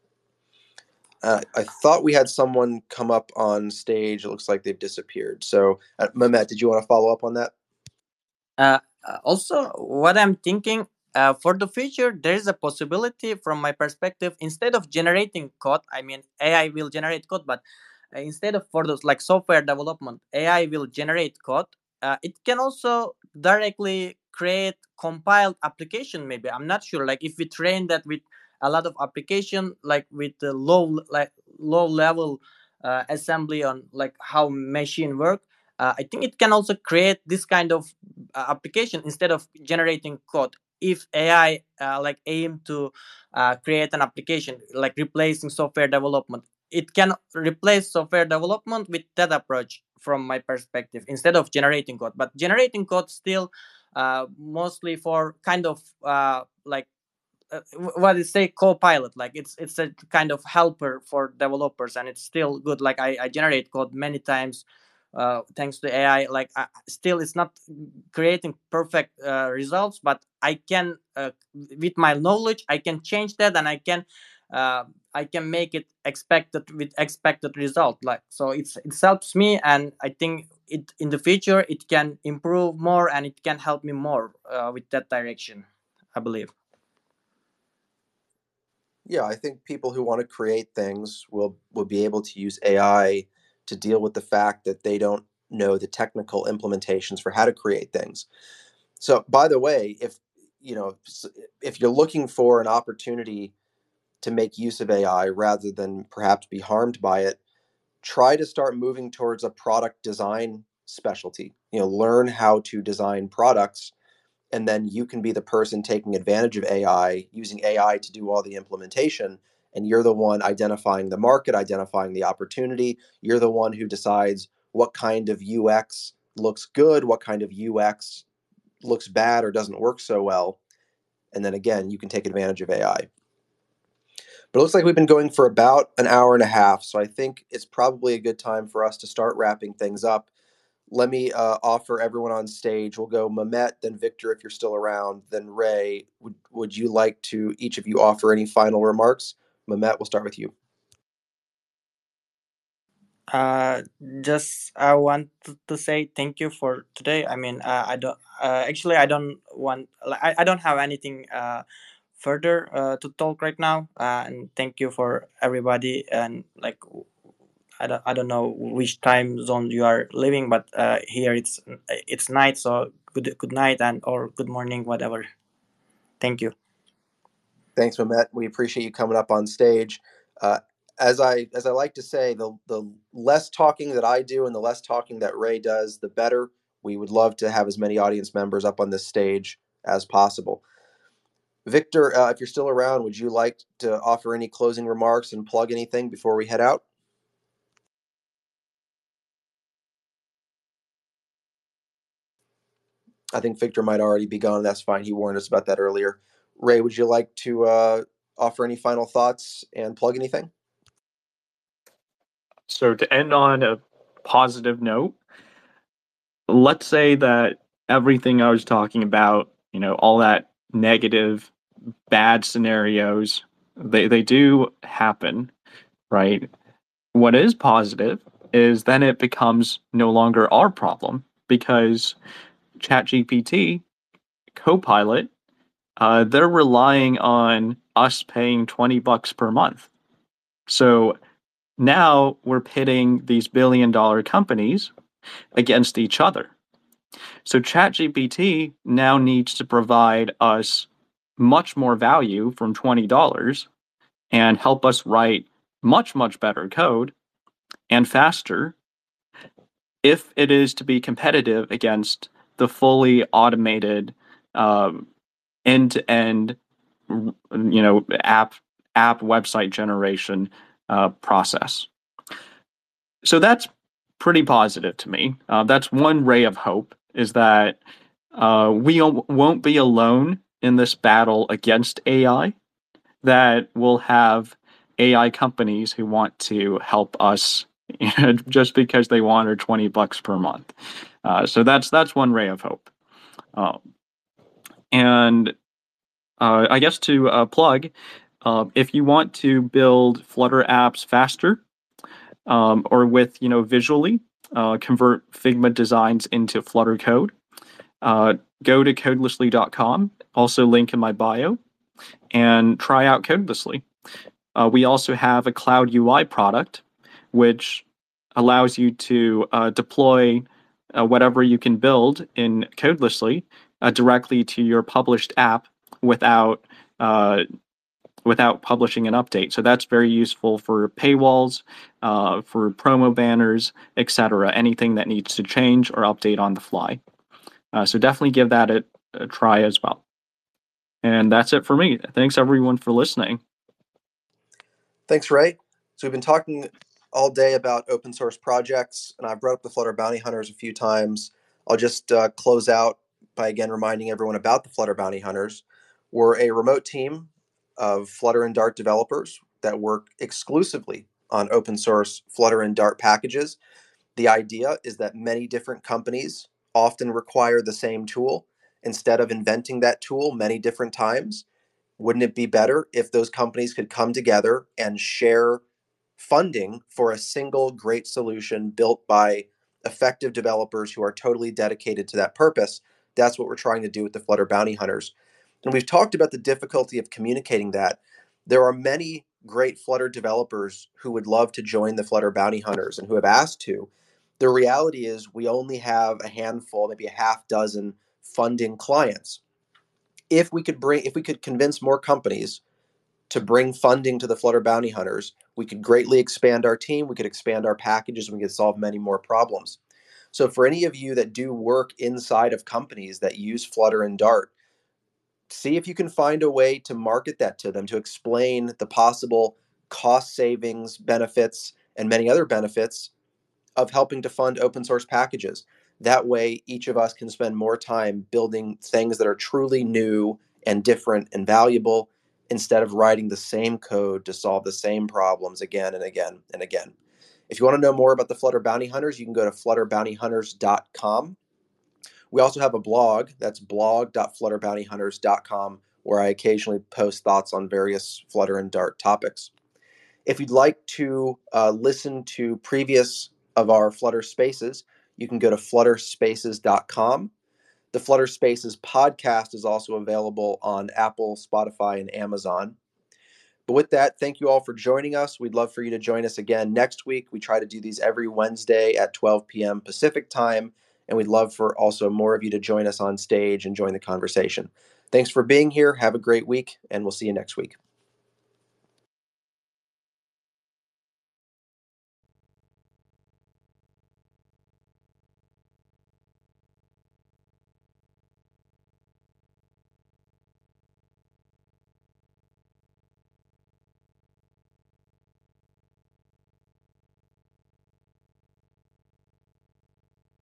S1: Uh, I thought we had someone come up on stage. It looks like they've disappeared. So, uh, Mehmet, did you want to follow up on that?
S6: Uh, uh, also, what I'm thinking, uh, for the future, there is a possibility from my perspective, instead of generating code, I mean, A I will generate code, but uh, instead of for those like software development, A I will generate code. Uh, it can also directly create compiled application. Maybe I'm not sure. Like if we train that with a lot of application, like with the low like low level uh, assembly on like how machine work. Uh, I think it can also create this kind of uh, application instead of generating code. If A I uh, like aim to uh, create an application like replacing software development, it can replace software development with that approach from my perspective instead of generating code. But generating code still uh, mostly for kind of uh, like uh, what is say co-pilot, like it's it's a kind of helper for developers, and it's still good. Like i, I generate code many times uh, thanks to A I. Like I, still it's not creating perfect uh, results, but I can uh, with my knowledge I can change that, and I can uh, I can make it expected with expected result. Like so it's it helps me, and I think it in the future it can improve more, and it can help me more uh, with that direction, I believe.
S1: Yeah, I think people who want to create things will will be able to use A I to deal with the fact that they don't know the technical implementations for how to create things. So, by the way, if you know if you're looking for an opportunity to make use of A I rather than perhaps be harmed by it, try to start moving towards a product design specialty. You know, learn how to design products, and then you can be the person taking advantage of A I, using A I to do all the implementation, and you're the one identifying the market, identifying the opportunity. You're the one who decides what kind of U X looks good, what kind of U X looks bad or doesn't work so well. And then again, you can take advantage of A I. But it looks like we've been going for about an hour and a half, so I think it's probably a good time for us to start wrapping things up. Let me uh, offer everyone on stage. We'll go Mehmet, then Victor, if you're still around, then Ray. Would, would you like to, each of you, offer any final remarks? Mehmet, we'll start with you.
S6: Uh, just I want to, to say thank you for today. I mean, uh, I don't uh, actually I don't want like, I, I don't have anything uh, further uh, to talk right now. Uh, and thank you for everybody. And like I don't I don't know which time zone you are living, but uh, here it's it's night. So good good night and or good morning, whatever. Thank you.
S1: Thanks, Mehmet. We appreciate you coming up on stage. Uh, as I as I like to say, the the less talking that I do and the less talking that Ray does, the better. We would love to have as many audience members up on this stage as possible. Victor, uh, if you're still around, would you like to offer any closing remarks and plug anything before we head out? I think Victor might already be gone. That's fine. He warned us about that earlier. Ray, would you like to uh, offer any final thoughts and plug anything?
S2: So to end on a positive note, let's say that everything I was talking about, you know, all that negative, bad scenarios, they, they do happen, right? What is positive is then it becomes no longer our problem because ChatGPT, Copilot, uh, they're relying on us paying twenty bucks per month. So now we're pitting these billion dollar companies against each other. So ChatGPT now needs to provide us much more value from twenty dollars and help us write much, much better code and faster if it is to be competitive against the fully automated um, end-to-end you know app app website generation uh, process. So that's pretty positive to me. Uh, that's one ray of hope, is that uh, we won't be alone in this battle against A I, that we'll have A I companies who want to help us you know, just because they want our twenty bucks per month. Uh, so that's that's one ray of hope. Um, and uh, I guess to uh, plug, uh, if you want to build Flutter apps faster, um, or with you know visually uh, convert Figma designs into Flutter code, uh, go to codelessly dot com. Also, link in my bio, and try out Codelessly. Uh, we also have a Cloud U I product, which allows you to uh, deploy uh, whatever you can build in Codelessly uh, directly to your published app without uh, without publishing an update. So that's very useful for paywalls, uh, for promo banners, et cetera. Anything that needs to change or update on the fly. Uh, so definitely give that a, a try as well. And that's it for me. Thanks everyone for listening.
S1: Thanks, Ray. So we've been talking all day about open source projects, and I've brought up the Flutter Bounty Hunters a few times. I'll just uh, close out by again reminding everyone about the Flutter Bounty Hunters. We're a remote team of Flutter and Dart developers that work exclusively on open source Flutter and Dart packages. The idea is that many different companies often require the same tool. Instead of inventing that tool many different times, wouldn't it be better if those companies could come together and share funding for a single great solution built by effective developers who are totally dedicated to that purpose? That's what we're trying to do with the Flutter Bounty Hunters. And we've talked about the difficulty of communicating that. There are many great Flutter developers who would love to join the Flutter Bounty Hunters and who have asked to. The reality is we only have a handful, maybe a half dozen funding clients. If we could bring, if we could convince more companies to bring funding to the Flutter Bounty Hunters, we could greatly expand our team, we could expand our packages, and we could solve many more problems. So for any of you that do work inside of companies that use Flutter and Dart, see if you can find a way to market that to them, to explain the possible cost savings, benefits, and many other benefits of helping to fund open source packages. That way, each of us can spend more time building things that are truly new and different and valuable instead of writing the same code to solve the same problems again and again and again. If you want to know more about the Flutter Bounty Hunters, you can go to flutter bounty hunters dot com. We also have a blog, that's blog dot flutter bounty hunters dot com, where I occasionally post thoughts on various Flutter and Dart topics. If you'd like to uh, listen to previous of our Flutter Spaces, you can go to flutter spaces dot com. The Flutter Spaces podcast is also available on Apple, Spotify, and Amazon. But with that, thank you all for joining us. We'd love for you to join us again next week. We try to do these every Wednesday at twelve p.m. Pacific time, and we'd love for also more of you to join us on stage and join the conversation. Thanks for being here. Have a great week, and we'll see you next week.